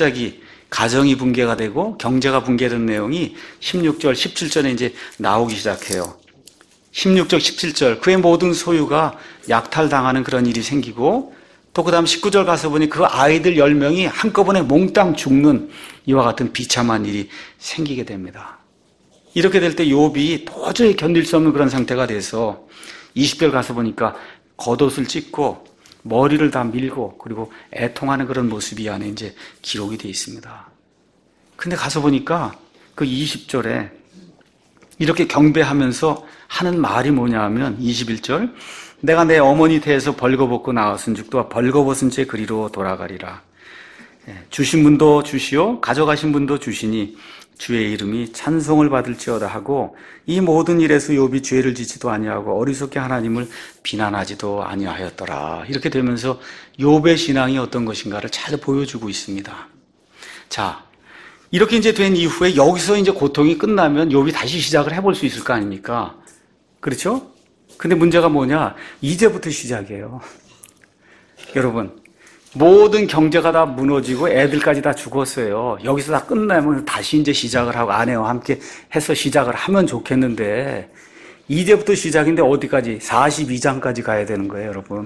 가정이 붕괴가 되고 경제가 붕괴된 내용이 16절, 17절에 이제 나오기 시작해요. 16절, 17절 그의 모든 소유가 약탈당하는 그런 일이 생기고 또 그 다음 19절 가서 보니 그 아이들 10명이 한꺼번에 몽땅 죽는 이와 같은 비참한 일이 생기게 됩니다. 이렇게 될 때 욥이 도저히 견딜 수 없는 그런 상태가 돼서 20절 가서 보니까 겉옷을 찢고 머리를 다 밀고 그리고 애통하는 그런 모습이 안에 이제 기록이 되어 있습니다. 근데 가서 보니까 그 20절에 이렇게 경배하면서 하는 말이 뭐냐 하면 21절 내가 내 어머니 태에서 벌거벗고 나왔은 즉 또한 벌거벗은 채 그리로 돌아가리라. 주신 분도 주시오 가져가신 분도 주시니 주의 이름이 찬송을 받을지어다 하고 이 모든 일에서 욥이 죄를 짓지도 아니하고 어리석게 하나님을 비난하지도 아니하였더라. 이렇게 되면서 욥의 신앙이 어떤 것인가를 잘 보여주고 있습니다. 자, 이렇게 이제 된 이후에 여기서 이제 고통이 끝나면 욥이 다시 시작을 해볼 수 있을 거 아닙니까? 그렇죠? 근데 문제가 뭐냐? 이제부터 시작이에요. 여러분, 모든 경제가 다 무너지고 애들까지 다 죽었어요. 여기서 다 끝나면 다시 이제 시작을 하고 아내와 함께 해서 시작을 하면 좋겠는데 이제부터 시작인데 어디까지? 42장까지 가야 되는 거예요, 여러분.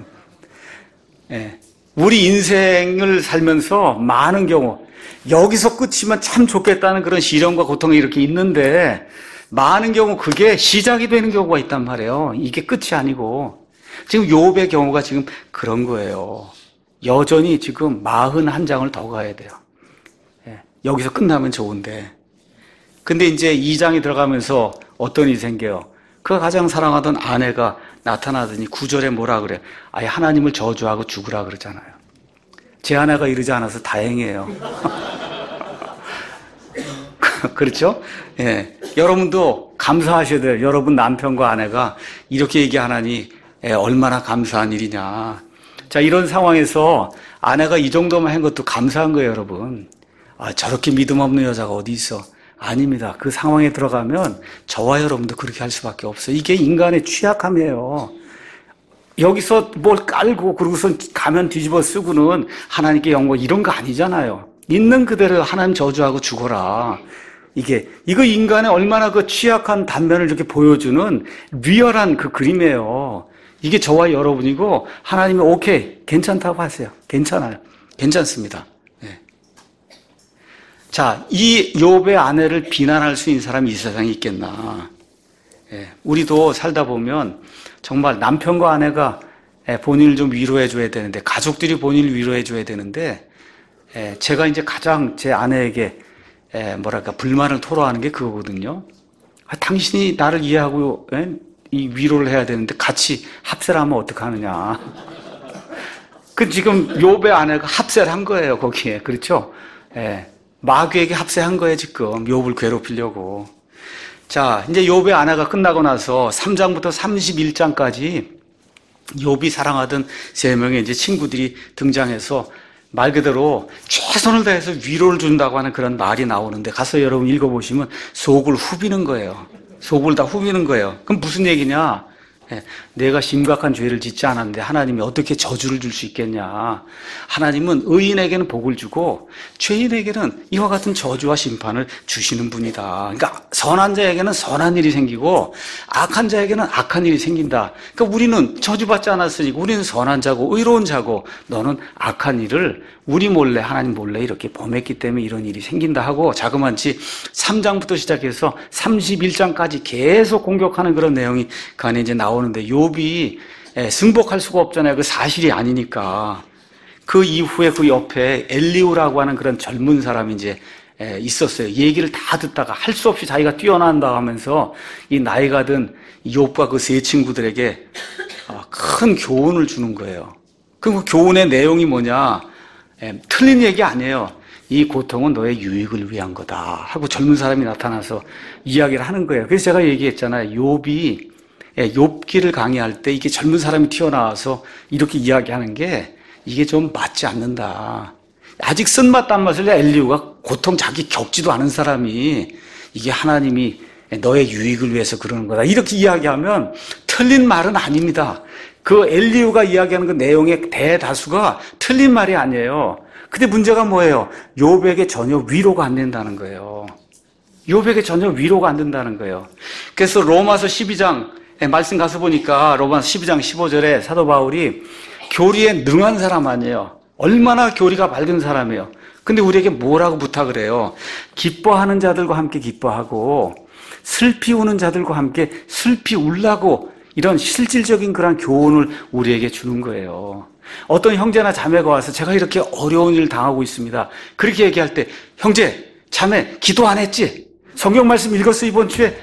예. 우리 인생을 살면서 많은 경우 여기서 끝이면 참 좋겠다는 그런 시련과 고통이 이렇게 있는데 많은 경우 그게 시작이 되는 경우가 있단 말이에요. 이게 끝이 아니고 지금 욥의 경우가 지금 그런 거예요. 여전히 지금 41장을 더 가야 돼요. 예, 여기서 끝나면 좋은데. 근데 이제 2장이 들어가면서 어떤 일이 생겨요? 그가 가장 사랑하던 아내가 나타나더니 9절에 뭐라 그래? 아예 하나님을 저주하고 죽으라 그러잖아요. 제 아내가 이러지 않아서 다행이에요. 그렇죠? 예. 여러분도 감사하셔야 돼요. 여러분 남편과 아내가 이렇게 얘기하나니 얼마나 감사한 일이냐. 자, 이런 상황에서 아내가 이 정도만 한 것도 감사한 거예요, 여러분. 아, 저렇게 믿음 없는 여자가 어디 있어? 아닙니다. 그 상황에 들어가면 저와 여러분도 그렇게 할 수밖에 없어요. 이게 인간의 취약함이에요. 여기서 뭘 깔고 그러고선 가면 뒤집어 쓰고는 하나님께 영광 이런 거 아니잖아요. 있는 그대로 하나님 저주하고 죽어라. 이거 인간의 얼마나 그 취약한 단면을 이렇게 보여주는 리얼한 그 그림이에요. 이게 저와 여러분이고 하나님이 오케이 괜찮다고 하세요. 괜찮아요. 괜찮습니다. 네. 자, 이 욥의 아내를 비난할 수 있는 사람이 이 세상에 있겠나. 네. 우리도 살다 보면 정말 남편과 아내가 본인을 좀 위로해 줘야 되는데 가족들이 본인을 위로해 줘야 되는데 제가 이제 가장 제 아내에게 불만을 토로하는 게 그거거든요. 당신이 나를 이해하고 이 위로를 해야 되는데 같이 합세를 하면 어떡하느냐. 그 지금 욥의 아내가 합세를 한 거예요, 거기에. 그렇죠? 마귀에게 합세한 거예요, 지금. 욥을 괴롭히려고. 자, 이제 욥의 아내가 끝나고 나서 3장부터 31장까지 욥이 사랑하던 3명의 이제 친구들이 등장해서 말 그대로 최선을 다해서 위로를 준다고 하는 그런 말이 나오는데 가서 여러분 읽어보시면 속을 후비는 거예요. 속을 다 후비는 거예요. 그럼 무슨 얘기냐? 내가 심각한 죄를 짓지 않았는데 하나님이 어떻게 저주를 줄 수 있겠냐. 하나님은 의인에게는 복을 주고 죄인에게는 이와 같은 저주와 심판을 주시는 분이다. 그러니까 선한 자에게는 선한 일이 생기고 악한 자에게는 악한 일이 생긴다. 그러니까 우리는 저주받지 않았으니까 우리는 선한 자고 의로운 자고 너는 악한 일을 우리 몰래 하나님 몰래 이렇게 범했기 때문에 이런 일이 생긴다 하고 자그마치 3장부터 시작해서 31장까지 계속 공격하는 그런 내용이 그 안에 이제 나오는데 욥이 승복할 수가 없잖아요. 그 사실이 아니니까. 그 이후에 그 옆에 엘리우라고 하는 그런 젊은 사람이 이제 있었어요. 얘기를 다 듣다가 할 수 없이 자기가 뛰어난다 하면서 이 나이가 든 욥과 그 세 친구들에게 큰 교훈을 주는 거예요. 그 교훈의 내용이 뭐냐? 틀린 얘기 아니에요. 이 고통은 너의 유익을 위한 거다 하고 젊은 사람이 나타나서 이야기를 하는 거예요. 그래서 제가 얘기했잖아요. 욥기를 강의할 때 이게 젊은 사람이 튀어나와서 이렇게 이야기하는 게 이게 좀 맞지 않는다. 아직 쓴맛 단맛을 엘리후가 고통 자기 겪지도 않은 사람이 이게 하나님이 너의 유익을 위해서 그러는 거다. 이렇게 이야기하면 틀린 말은 아닙니다. 그 엘리후가 이야기하는 그 내용의 대다수가 틀린 말이 아니에요. 근데 문제가 뭐예요? 욥에게 전혀 위로가 안 된다는 거예요. 욥에게 전혀 위로가 안 된다는 거예요. 그래서 로마서 12장 말씀 가서 보니까 로마서 12장 15절에 사도 바울이 교리에 능한 사람 아니에요. 얼마나 교리가 맑은 사람이에요. 근데 우리에게 뭐라고 부탁을 해요? 기뻐하는 자들과 함께 기뻐하고 슬피 우는 자들과 함께 슬피 울라고 이런 실질적인 그런 교훈을 우리에게 주는 거예요. 어떤 형제나 자매가 와서 제가 이렇게 어려운 일을 당하고 있습니다. 그렇게 얘기할 때 형제, 자매 기도 안 했지? 성경 말씀 읽었어 이번 주에?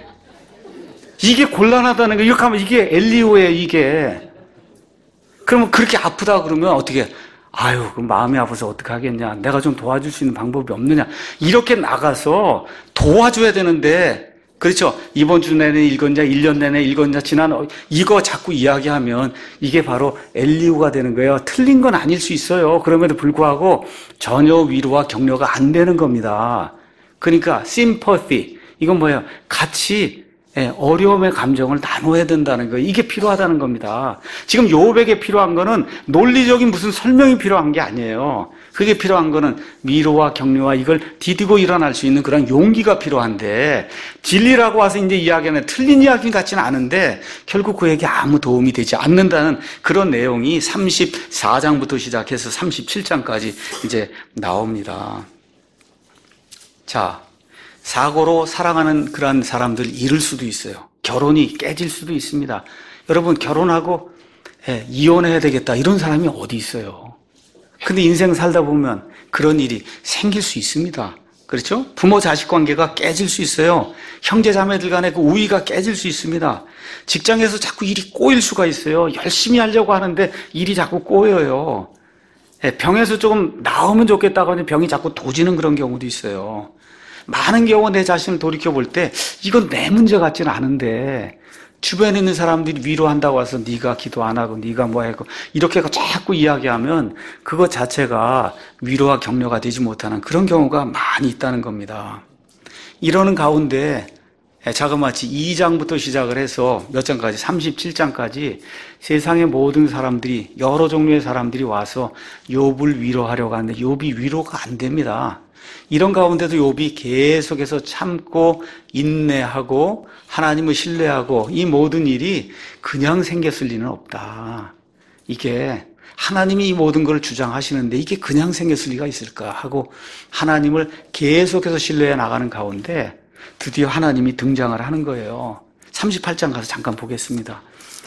이게 곤란하다는 거. 이렇게 하면 이게 엘리후예요 이게. 그러면 그렇게 아프다 그러면 어떻게 아유 그럼 마음이 아파서 어떻게 하겠냐. 내가 좀 도와줄 수 있는 방법이 없느냐. 이렇게 나가서 도와줘야 되는데 그렇죠. 이번 주 내내 읽었냐, 1년 내내 읽었냐, 이거 자꾸 이야기하면 이게 바로 엘리후가 되는 거예요. 틀린 건 아닐 수 있어요. 그럼에도 불구하고 전혀 위로와 격려가 안 되는 겁니다. 그러니까 sympathy 이건 뭐예요? 같이 어려움의 감정을 나눠야 된다는 거예요. 이게 필요하다는 겁니다. 지금 욥에게 필요한 거는 논리적인 무슨 설명이 필요한 게 아니에요. 그게 필요한 거는 위로와 격려와 이걸 디디고 일어날 수 있는 그런 용기가 필요한데 진리라고 와서 이제 이야기하는 틀린 이야기 같지는 않은데 결국 그에게 아무 도움이 되지 않는다는 그런 내용이 34장부터 시작해서 37장까지 이제 나옵니다. 자, 사고로 사랑하는 그런 사람들 잃을 수도 있어요. 결혼이 깨질 수도 있습니다. 여러분 결혼하고 이혼해야 되겠다 이런 사람이 어디 있어요. 근데 인생 살다 보면 그런 일이 생길 수 있습니다. 그렇죠? 부모 자식 관계가 깨질 수 있어요. 형제 자매들 간의 그 우위가 깨질 수 있습니다. 직장에서 자꾸 일이 꼬일 수가 있어요. 열심히 하려고 하는데 일이 자꾸 꼬여요. 병에서 조금 나오면 좋겠다고 하는데 병이 자꾸 도지는 그런 경우도 있어요. 많은 경우 내 자신을 돌이켜볼 때 이건 내 문제 같지는 않은데 주변에 있는 사람들이 위로한다고 해서 네가 기도 안 하고 네가 뭐 하고 이렇게 자꾸 이야기하면 그것 자체가 위로와 격려가 되지 못하는 그런 경우가 많이 있다는 겁니다. 이러는 가운데 자그마치 2장부터 시작을 해서 몇 장까지 37장까지 세상의 모든 사람들이 여러 종류의 사람들이 와서 욥을 위로하려고 하는데 욥이 위로가 안 됩니다. 이런 가운데도 욥이 계속해서 참고 인내하고 하나님을 신뢰하고 이 모든 일이 그냥 생겼을 리는 없다. 이게 하나님이 이 모든 걸 주장하시는데 이게 그냥 생겼을 리가 있을까 하고 하나님을 계속해서 신뢰해 나가는 가운데 드디어 하나님이 등장을 하는 거예요. 38장 가서 잠깐 보겠습니다.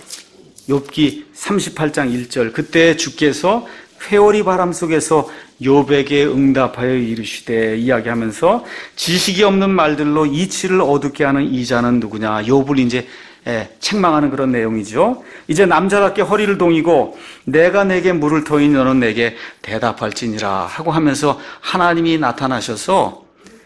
욥기 38장 1절 그때 주께서 회오리 바람 속에서 욥에게 응답하여 이르시되 이야기하면서 지식이 없는 말들로 이치를 어둡게 하는 이자는 누구냐. 욥을 이제 책망하는 그런 내용이죠. 이제 남자답게 허리를 동이고 내가 내게 물을 터이니 너는 내게 대답할지니라 하고 하면서 하나님이 나타나셔서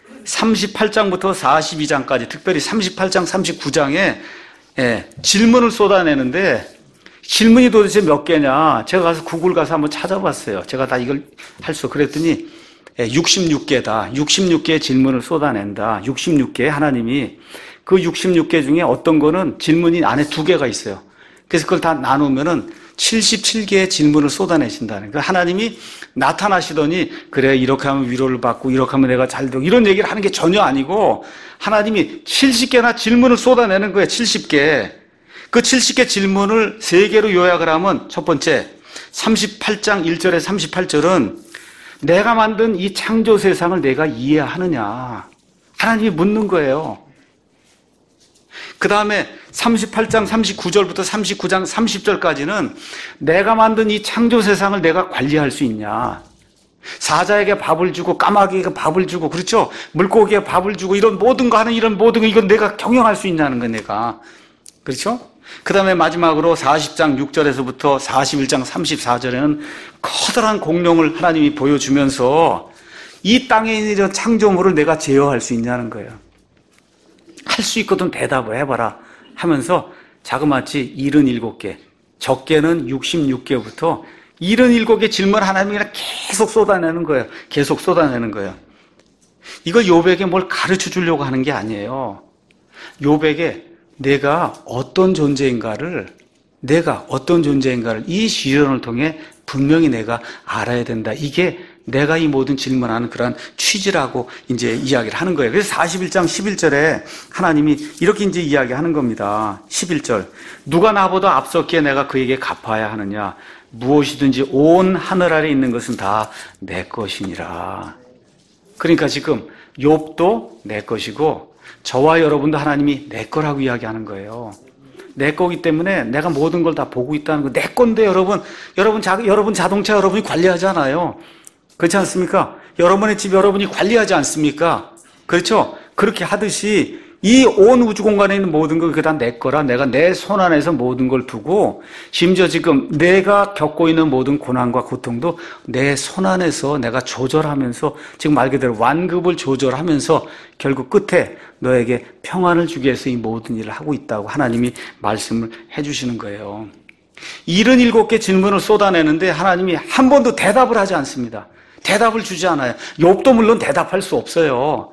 38장부터 42장까지 특별히 38장 39장에 질문을 쏟아내는데 질문이 도대체 몇 개냐? 제가 가서 구글 가서 한번 찾아봤어요. 제가 다 이걸 할 수 그랬더니 66개다. 66개의 질문을 쏟아낸다. 66개 하나님이 그 66개 중에 어떤 거는 질문이 안에 2개가 있어요. 그래서 그걸 다 나누면은 77개의 질문을 쏟아내신다는 거예요. 하나님이 나타나시더니 그래 이렇게 하면 위로를 받고 이렇게 하면 내가 잘 되고 이런 얘기를 하는 게 전혀 아니고 하나님이 70개나 질문을 쏟아내는 거예요. 70개. 그 70개 질문을 3개로 요약을 하면 첫 번째 38장 1절에 38절은 내가 만든 이 창조 세상을 내가 이해하느냐 하나님이 묻는 거예요. 그 다음에 38장 39절부터 39장 30절까지는 내가 만든 이 창조 세상을 내가 관리할 수 있냐. 사자에게 밥을 주고 까마귀에게 밥을 주고 그렇죠. 물고기에 밥을 주고 이런 모든 거 하는 이런 모든 거 이건 내가 경영할 수 있냐는 거예요. 내가 그렇죠. 그 다음에 마지막으로 40장 6절에서부터 41장 34절에는 커다란 공룡을 하나님이 보여주면서 이 땅에 있는 이런 창조물을 내가 제어할 수 있냐는 거예요. 할 수 있거든 대답을 해봐라 하면서 자그마치 77개, 적게는 66개부터 77개 질문 하나님이 그냥 계속 쏟아내는 거예요. 계속 쏟아내는 거예요. 이걸 욥에게 뭘 가르쳐 주려고 하는 게 아니에요. 욥에게 내가 어떤 존재인가를 이 시련을 통해 분명히 내가 알아야 된다. 이게 내가 이 모든 질문하는 그런 취지라고 이제 이야기를 하는 거예요. 그래서 41장 11절에 하나님이 이렇게 이제 이야기하는 겁니다. 11절. 누가 나보다 앞섰기에 내가 그에게 갚아야 하느냐. 무엇이든지 온 하늘 아래 있는 것은 다 내 것이니라. 그러니까 지금 욥도 내 것이고 저와 여러분도 하나님이 내 거라고 이야기하는 거예요. 내 거기 때문에 내가 모든 걸 다 보고 있다는 거. 내 건데 여러분 자동차 여러분이 관리하잖아요. 그렇지 않습니까? 여러분의 집 여러분이 관리하지 않습니까? 그렇죠? 그렇게 하듯이 이 온 우주 공간에 있는 모든 걸 그게 다 내 거라 내가 내 손 안에서 모든 걸 두고 심지어 지금 내가 겪고 있는 모든 고난과 고통도 내 손 안에서 내가 조절하면서 지금 말 그대로 완급을 조절하면서 결국 끝에 너에게 평안을 주기 위해서 이 모든 일을 하고 있다고 하나님이 말씀을 해주시는 거예요. 77개 질문을 쏟아내는데 하나님이 한 번도 대답을 하지 않습니다. 대답을 주지 않아요. 욥도 물론 대답할 수 없어요.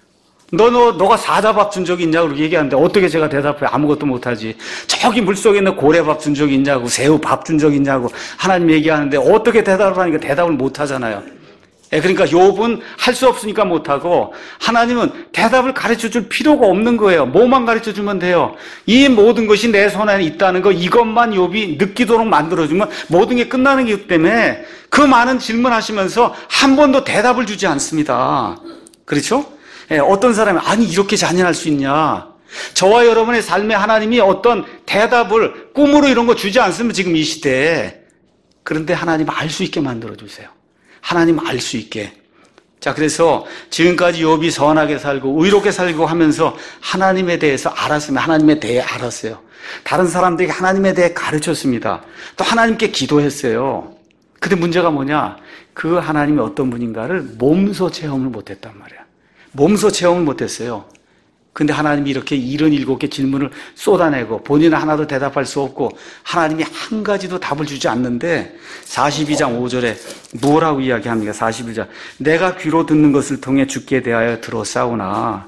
너가 사자밥 준 적이 있냐고 그렇게 얘기하는데 어떻게 제가 대답해? 아무것도 못하지. 저기 물속에 있는 고래밥 준 적이 있냐고, 새우밥 준 적이 있냐고 하나님 얘기하는데 어떻게 대답을 하니까 대답을 못하잖아요. 그러니까 욥은 할 수 없으니까 못하고 하나님은 대답을 가르쳐줄 필요가 없는 거예요. 뭐만 가르쳐주면 돼요. 이 모든 것이 내 손에 있다는 거 이것만 욥이 느끼도록 만들어주면 모든 게 끝나는 게 때문에 그 많은 질문하시면서 한 번도 대답을 주지 않습니다. 그렇죠? 어떤 사람이 아니 이렇게 잔인할 수 있냐. 저와 여러분의 삶에 하나님이 어떤 대답을 꿈으로 이런 거 주지 않습니다. 지금 이 시대에. 그런데 하나님 알 수 있게 만들어주세요. 하나님 알 수 있게. 자, 그래서 지금까지 욥이 선하게 살고 의롭게 살고 하면서 하나님에 대해서 알았으면 하나님에 대해 알았어요. 다른 사람들에게 하나님에 대해 가르쳤습니다. 또 하나님께 기도했어요. 근데 문제가 뭐냐? 그 하나님이 어떤 분인가를 몸소 체험을 못했단 말이야. 몸소 체험을 못했어요. 근데 하나님이 이렇게 77개 질문을 쏟아내고 본인은 하나도 대답할 수 없고 하나님이 한 가지도 답을 주지 않는데 42장 5절에 뭐라고 이야기합니까? 41장. 내가 귀로 듣는 것을 통해 주께 대하여 들었사오나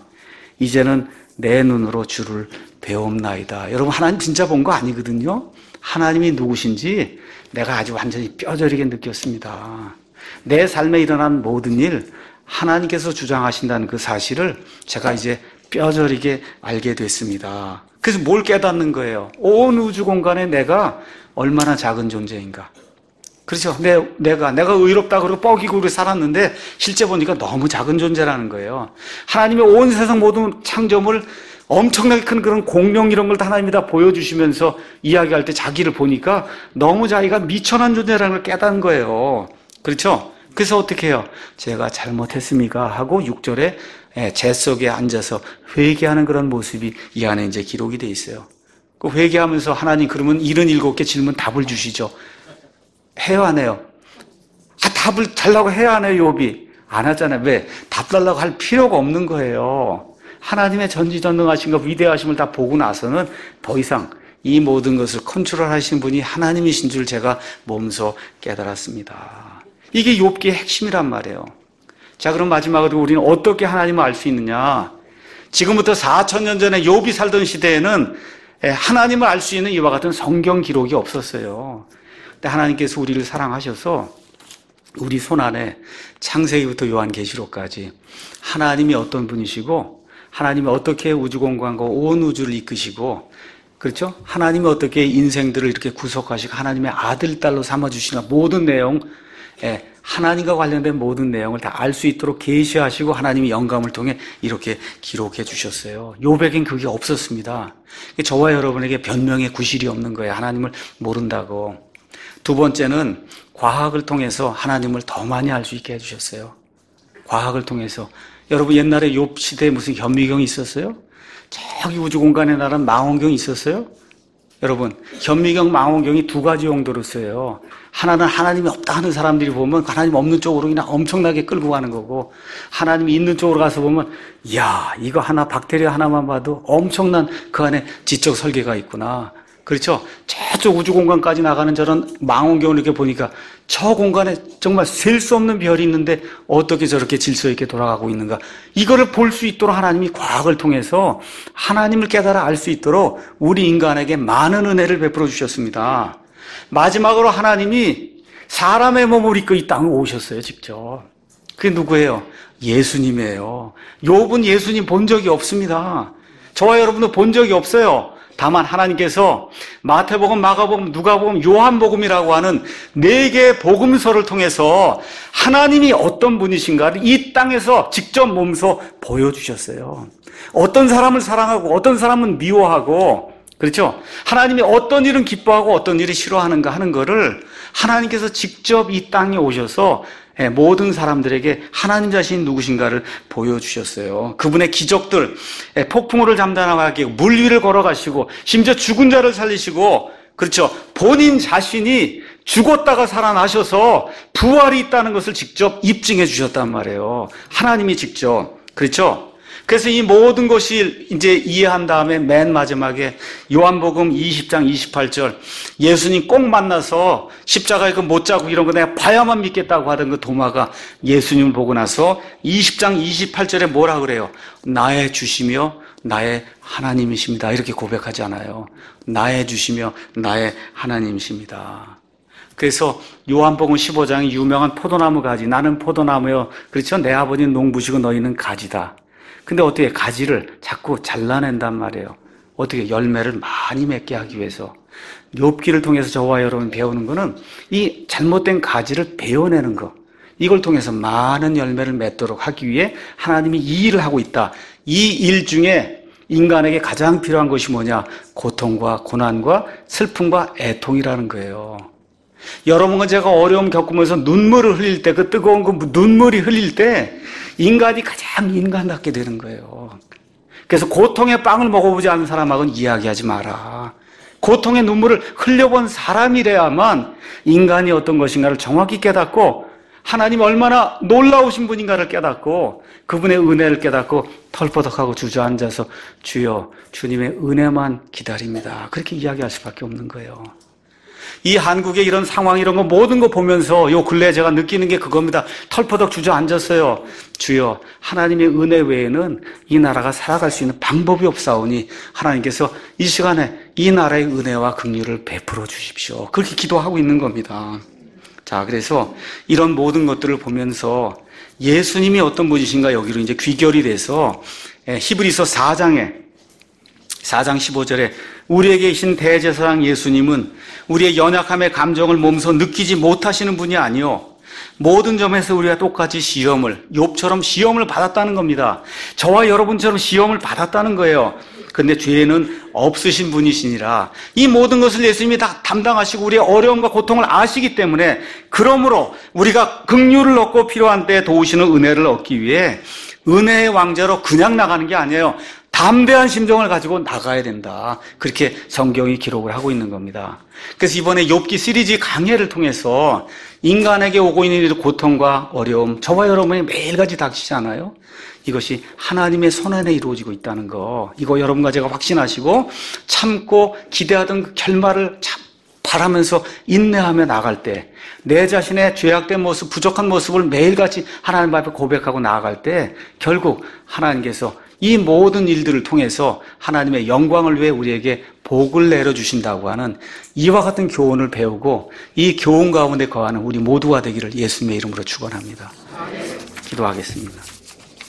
이제는 내 눈으로 주를 배움나이다. 여러분 하나님 진짜 본 거 아니거든요. 하나님이 누구신지 내가 아주 완전히 뼈저리게 느꼈습니다. 내 삶에 일어난 모든 일 하나님께서 주장하신다는 그 사실을 제가 이제 뼈저리게 알게 됐습니다. 그래서 뭘 깨닫는 거예요? 온 우주 공간에 내가 얼마나 작은 존재인가. 그렇죠. 내가 의롭다 그러고 뻐기고 그렇게 살았는데 실제 보니까 너무 작은 존재라는 거예요. 하나님이 온 세상 모든 창조물 엄청나게 큰 그런 공룡 이런 걸 다 하나님이 다 보여주시면서 이야기할 때 자기를 보니까 너무 자기가 미천한 존재라는 걸 깨닫는 거예요. 그렇죠? 그래서 어떻게 해요? 제가 잘못했습니까? 하고 6절에 재 속에 앉아서 회개하는 그런 모습이 이 안에 이제 기록이 돼 있어요. 그 회개하면서 하나님 그러면 77개 질문 답을 주시죠. 해요, 안 해요? 답을 달라고 해야 안 해요, 욥이? 안 하잖아요. 왜? 답 달라고 할 필요가 없는 거예요. 하나님의 전지전능하신가 위대하심을 다 보고 나서는 더 이상 이 모든 것을 컨트롤하신 분이 하나님이신 줄 제가 몸소 깨달았습니다. 이게 욥기의 핵심이란 말이에요. 자, 그럼 마지막으로 우리는 어떻게 하나님을 알 수 있느냐? 지금부터 4,000년 전에 욥이 살던 시대에는 하나님을 알 수 있는 이와 같은 성경 기록이 없었어요. 근데 하나님께서 우리를 사랑하셔서 우리 손 안에 창세기부터 요한계시록까지 하나님이 어떤 분이시고 하나님이 어떻게 우주공간과 온 우주를 이끄시고 그렇죠? 하나님이 어떻게 인생들을 이렇게 구속하시고 하나님의 아들, 딸로 삼아주시나 모든 내용 하나님과 관련된 모든 내용을 다 알 수 있도록 계시하시고 하나님이 영감을 통해 이렇게 기록해 주셨어요. 욥에겐 그게 없었습니다. 저와 여러분에게 변명의 구실이 없는 거예요. 하나님을 모른다고. 두 번째는 과학을 통해서 하나님을 더 많이 알 수 있게 해주셨어요. 과학을 통해서. 여러분 옛날에 욥 시대에 무슨 현미경이 있었어요? 저기 우주 공간에 나란 망원경이 있었어요? 여러분, 현미경, 망원경이 두 가지 용도로 써요. 하나는 하나님이 없다 하는 사람들이 보면 하나님 없는 쪽으로 그냥 엄청나게 끌고 가는 거고, 하나님이 있는 쪽으로 가서 보면 이야, 이거 하나, 박테리아 하나만 봐도 엄청난 그 안에 지적 설계가 있구나. 그렇죠? 저쪽 우주 공간까지 나가는 저런 망원경을 이렇게 보니까 저 공간에 정말 셀 수 없는 별이 있는데 어떻게 저렇게 질서 있게 돌아가고 있는가. 이거를 볼 수 있도록 하나님이 과학을 통해서 하나님을 깨달아 알 수 있도록 우리 인간에게 많은 은혜를 베풀어 주셨습니다. 마지막으로 하나님이 사람의 몸을 입고 이 땅에 오셨어요, 직접. 그게 누구예요? 예수님이에요. 욥은 예수님 본 적이 없습니다. 저와 여러분도 본 적이 없어요. 다만 하나님께서 마태복음, 마가복음, 누가복음, 요한복음이라고 하는 4개의 복음서를 통해서 하나님이 어떤 분이신가를 이 땅에서 직접 몸소 보여주셨어요. 어떤 사람을 사랑하고 어떤 사람은 미워하고, 그렇죠? 하나님이 어떤 일은 기뻐하고 어떤 일을 싫어하는가 하는 거를 하나님께서 직접 이 땅에 오셔서 모든 사람들에게 하나님 자신이 누구신가를 보여주셨어요. 그분의 기적들, 폭풍우를 잠잠하게 하고 물 위를 걸어가시고 심지어 죽은 자를 살리시고, 그렇죠? 본인 자신이 죽었다가 살아나셔서 부활이 있다는 것을 직접 입증해 주셨단 말이에요. 하나님이 직접. 그렇죠? 그래서 이 모든 것이 이제 이해한 다음에 맨 마지막에 요한복음 20장 28절, 예수님 꼭 만나서 십자가에 그 못자국 이런 거 내가 봐야만 믿겠다고 하던 그 도마가 예수님을 보고 나서 20장 28절에 뭐라 그래요? 나의 주시며 나의 하나님이십니다. 이렇게 고백하잖아요. 나의 주시며 나의 하나님이십니다. 그래서 요한복음 15장의 유명한 포도나무 가지, 나는 포도나무요, 그렇죠? 내 아버지는 농부시고 너희는 가지다. 근데 어떻게 가지를 자꾸 잘라낸단 말이에요. 어떻게 열매를 많이 맺게 하기 위해서. 욥기를 통해서 저와 여러분 배우는 거는 이 잘못된 가지를 베어내는 거. 이걸 통해서 많은 열매를 맺도록 하기 위해 하나님이 이 일을 하고 있다. 이 일 중에 인간에게 가장 필요한 것이 뭐냐? 고통과 고난과 슬픔과 애통이라는 거예요. 여러분과 제가 어려움 겪으면서 눈물을 흘릴 때, 그 뜨거운 그 눈물이 흘릴 때 인간이 가장 인간답게 되는 거예요. 그래서 고통의 빵을 먹어보지 않은 사람하고는 이야기하지 마라. 고통의 눈물을 흘려본 사람이래야만 인간이 어떤 것인가를 정확히 깨닫고 하나님 얼마나 놀라우신 분인가를 깨닫고 그분의 은혜를 깨닫고 털퍼덕하고 주저앉아서 주여, 주님의 은혜만 기다립니다. 그렇게 이야기할 수밖에 없는 거예요. 이 한국의 이런 상황, 이런 거 모든 거 보면서 요 근래에 제가 느끼는 게 그겁니다. 털퍼덕 주저앉았어요. 주여, 하나님의 은혜 외에는 이 나라가 살아갈 수 있는 방법이 없사오니 하나님께서 이 시간에 이 나라의 은혜와 긍휼을 베풀어 주십시오. 그렇게 기도하고 있는 겁니다. 자, 그래서 이런 모든 것들을 보면서 예수님이 어떤 분이신가 여기로 이제 귀결이 돼서 히브리서 4장 15절에 우리에게 계신 대제사장 예수님은 우리의 연약함의 감정을 몸소 느끼지 못하시는 분이 아니요, 모든 점에서 우리가 똑같이 욥처럼 시험을 받았다는 겁니다. 저와 여러분처럼 시험을 받았다는 거예요. 근데 죄는 없으신 분이시니라. 이 모든 것을 예수님이 다 담당하시고 우리의 어려움과 고통을 아시기 때문에, 그러므로 우리가 긍휼을 얻고 필요한 때에 도우시는 은혜를 얻기 위해 은혜의 왕자로 그냥 나가는 게 아니에요. 담대한 심정을 가지고 나가야 된다. 그렇게 성경이 기록을 하고 있는 겁니다. 그래서 이번에 욥기 시리즈 강해를 통해서 인간에게 오고 있는 고통과 어려움, 저와 여러분이 매일같이 닥치잖아요. 이것이 하나님의 손 안에 이루어지고 있다는 거, 이거 여러분과 제가 확신하시고 참고 기대하던 그 결말을 바라면서 인내하며 나갈 때, 내 자신의 죄악된 모습, 부족한 모습을 매일같이 하나님 앞에 고백하고 나아갈 때 결국 하나님께서 이 모든 일들을 통해서 하나님의 영광을 위해 우리에게 복을 내려주신다고 하는 이와 같은 교훈을 배우고 이 교훈 가운데 거하는 우리 모두가 되기를 예수님의 이름으로 축원합니다. 기도하겠습니다.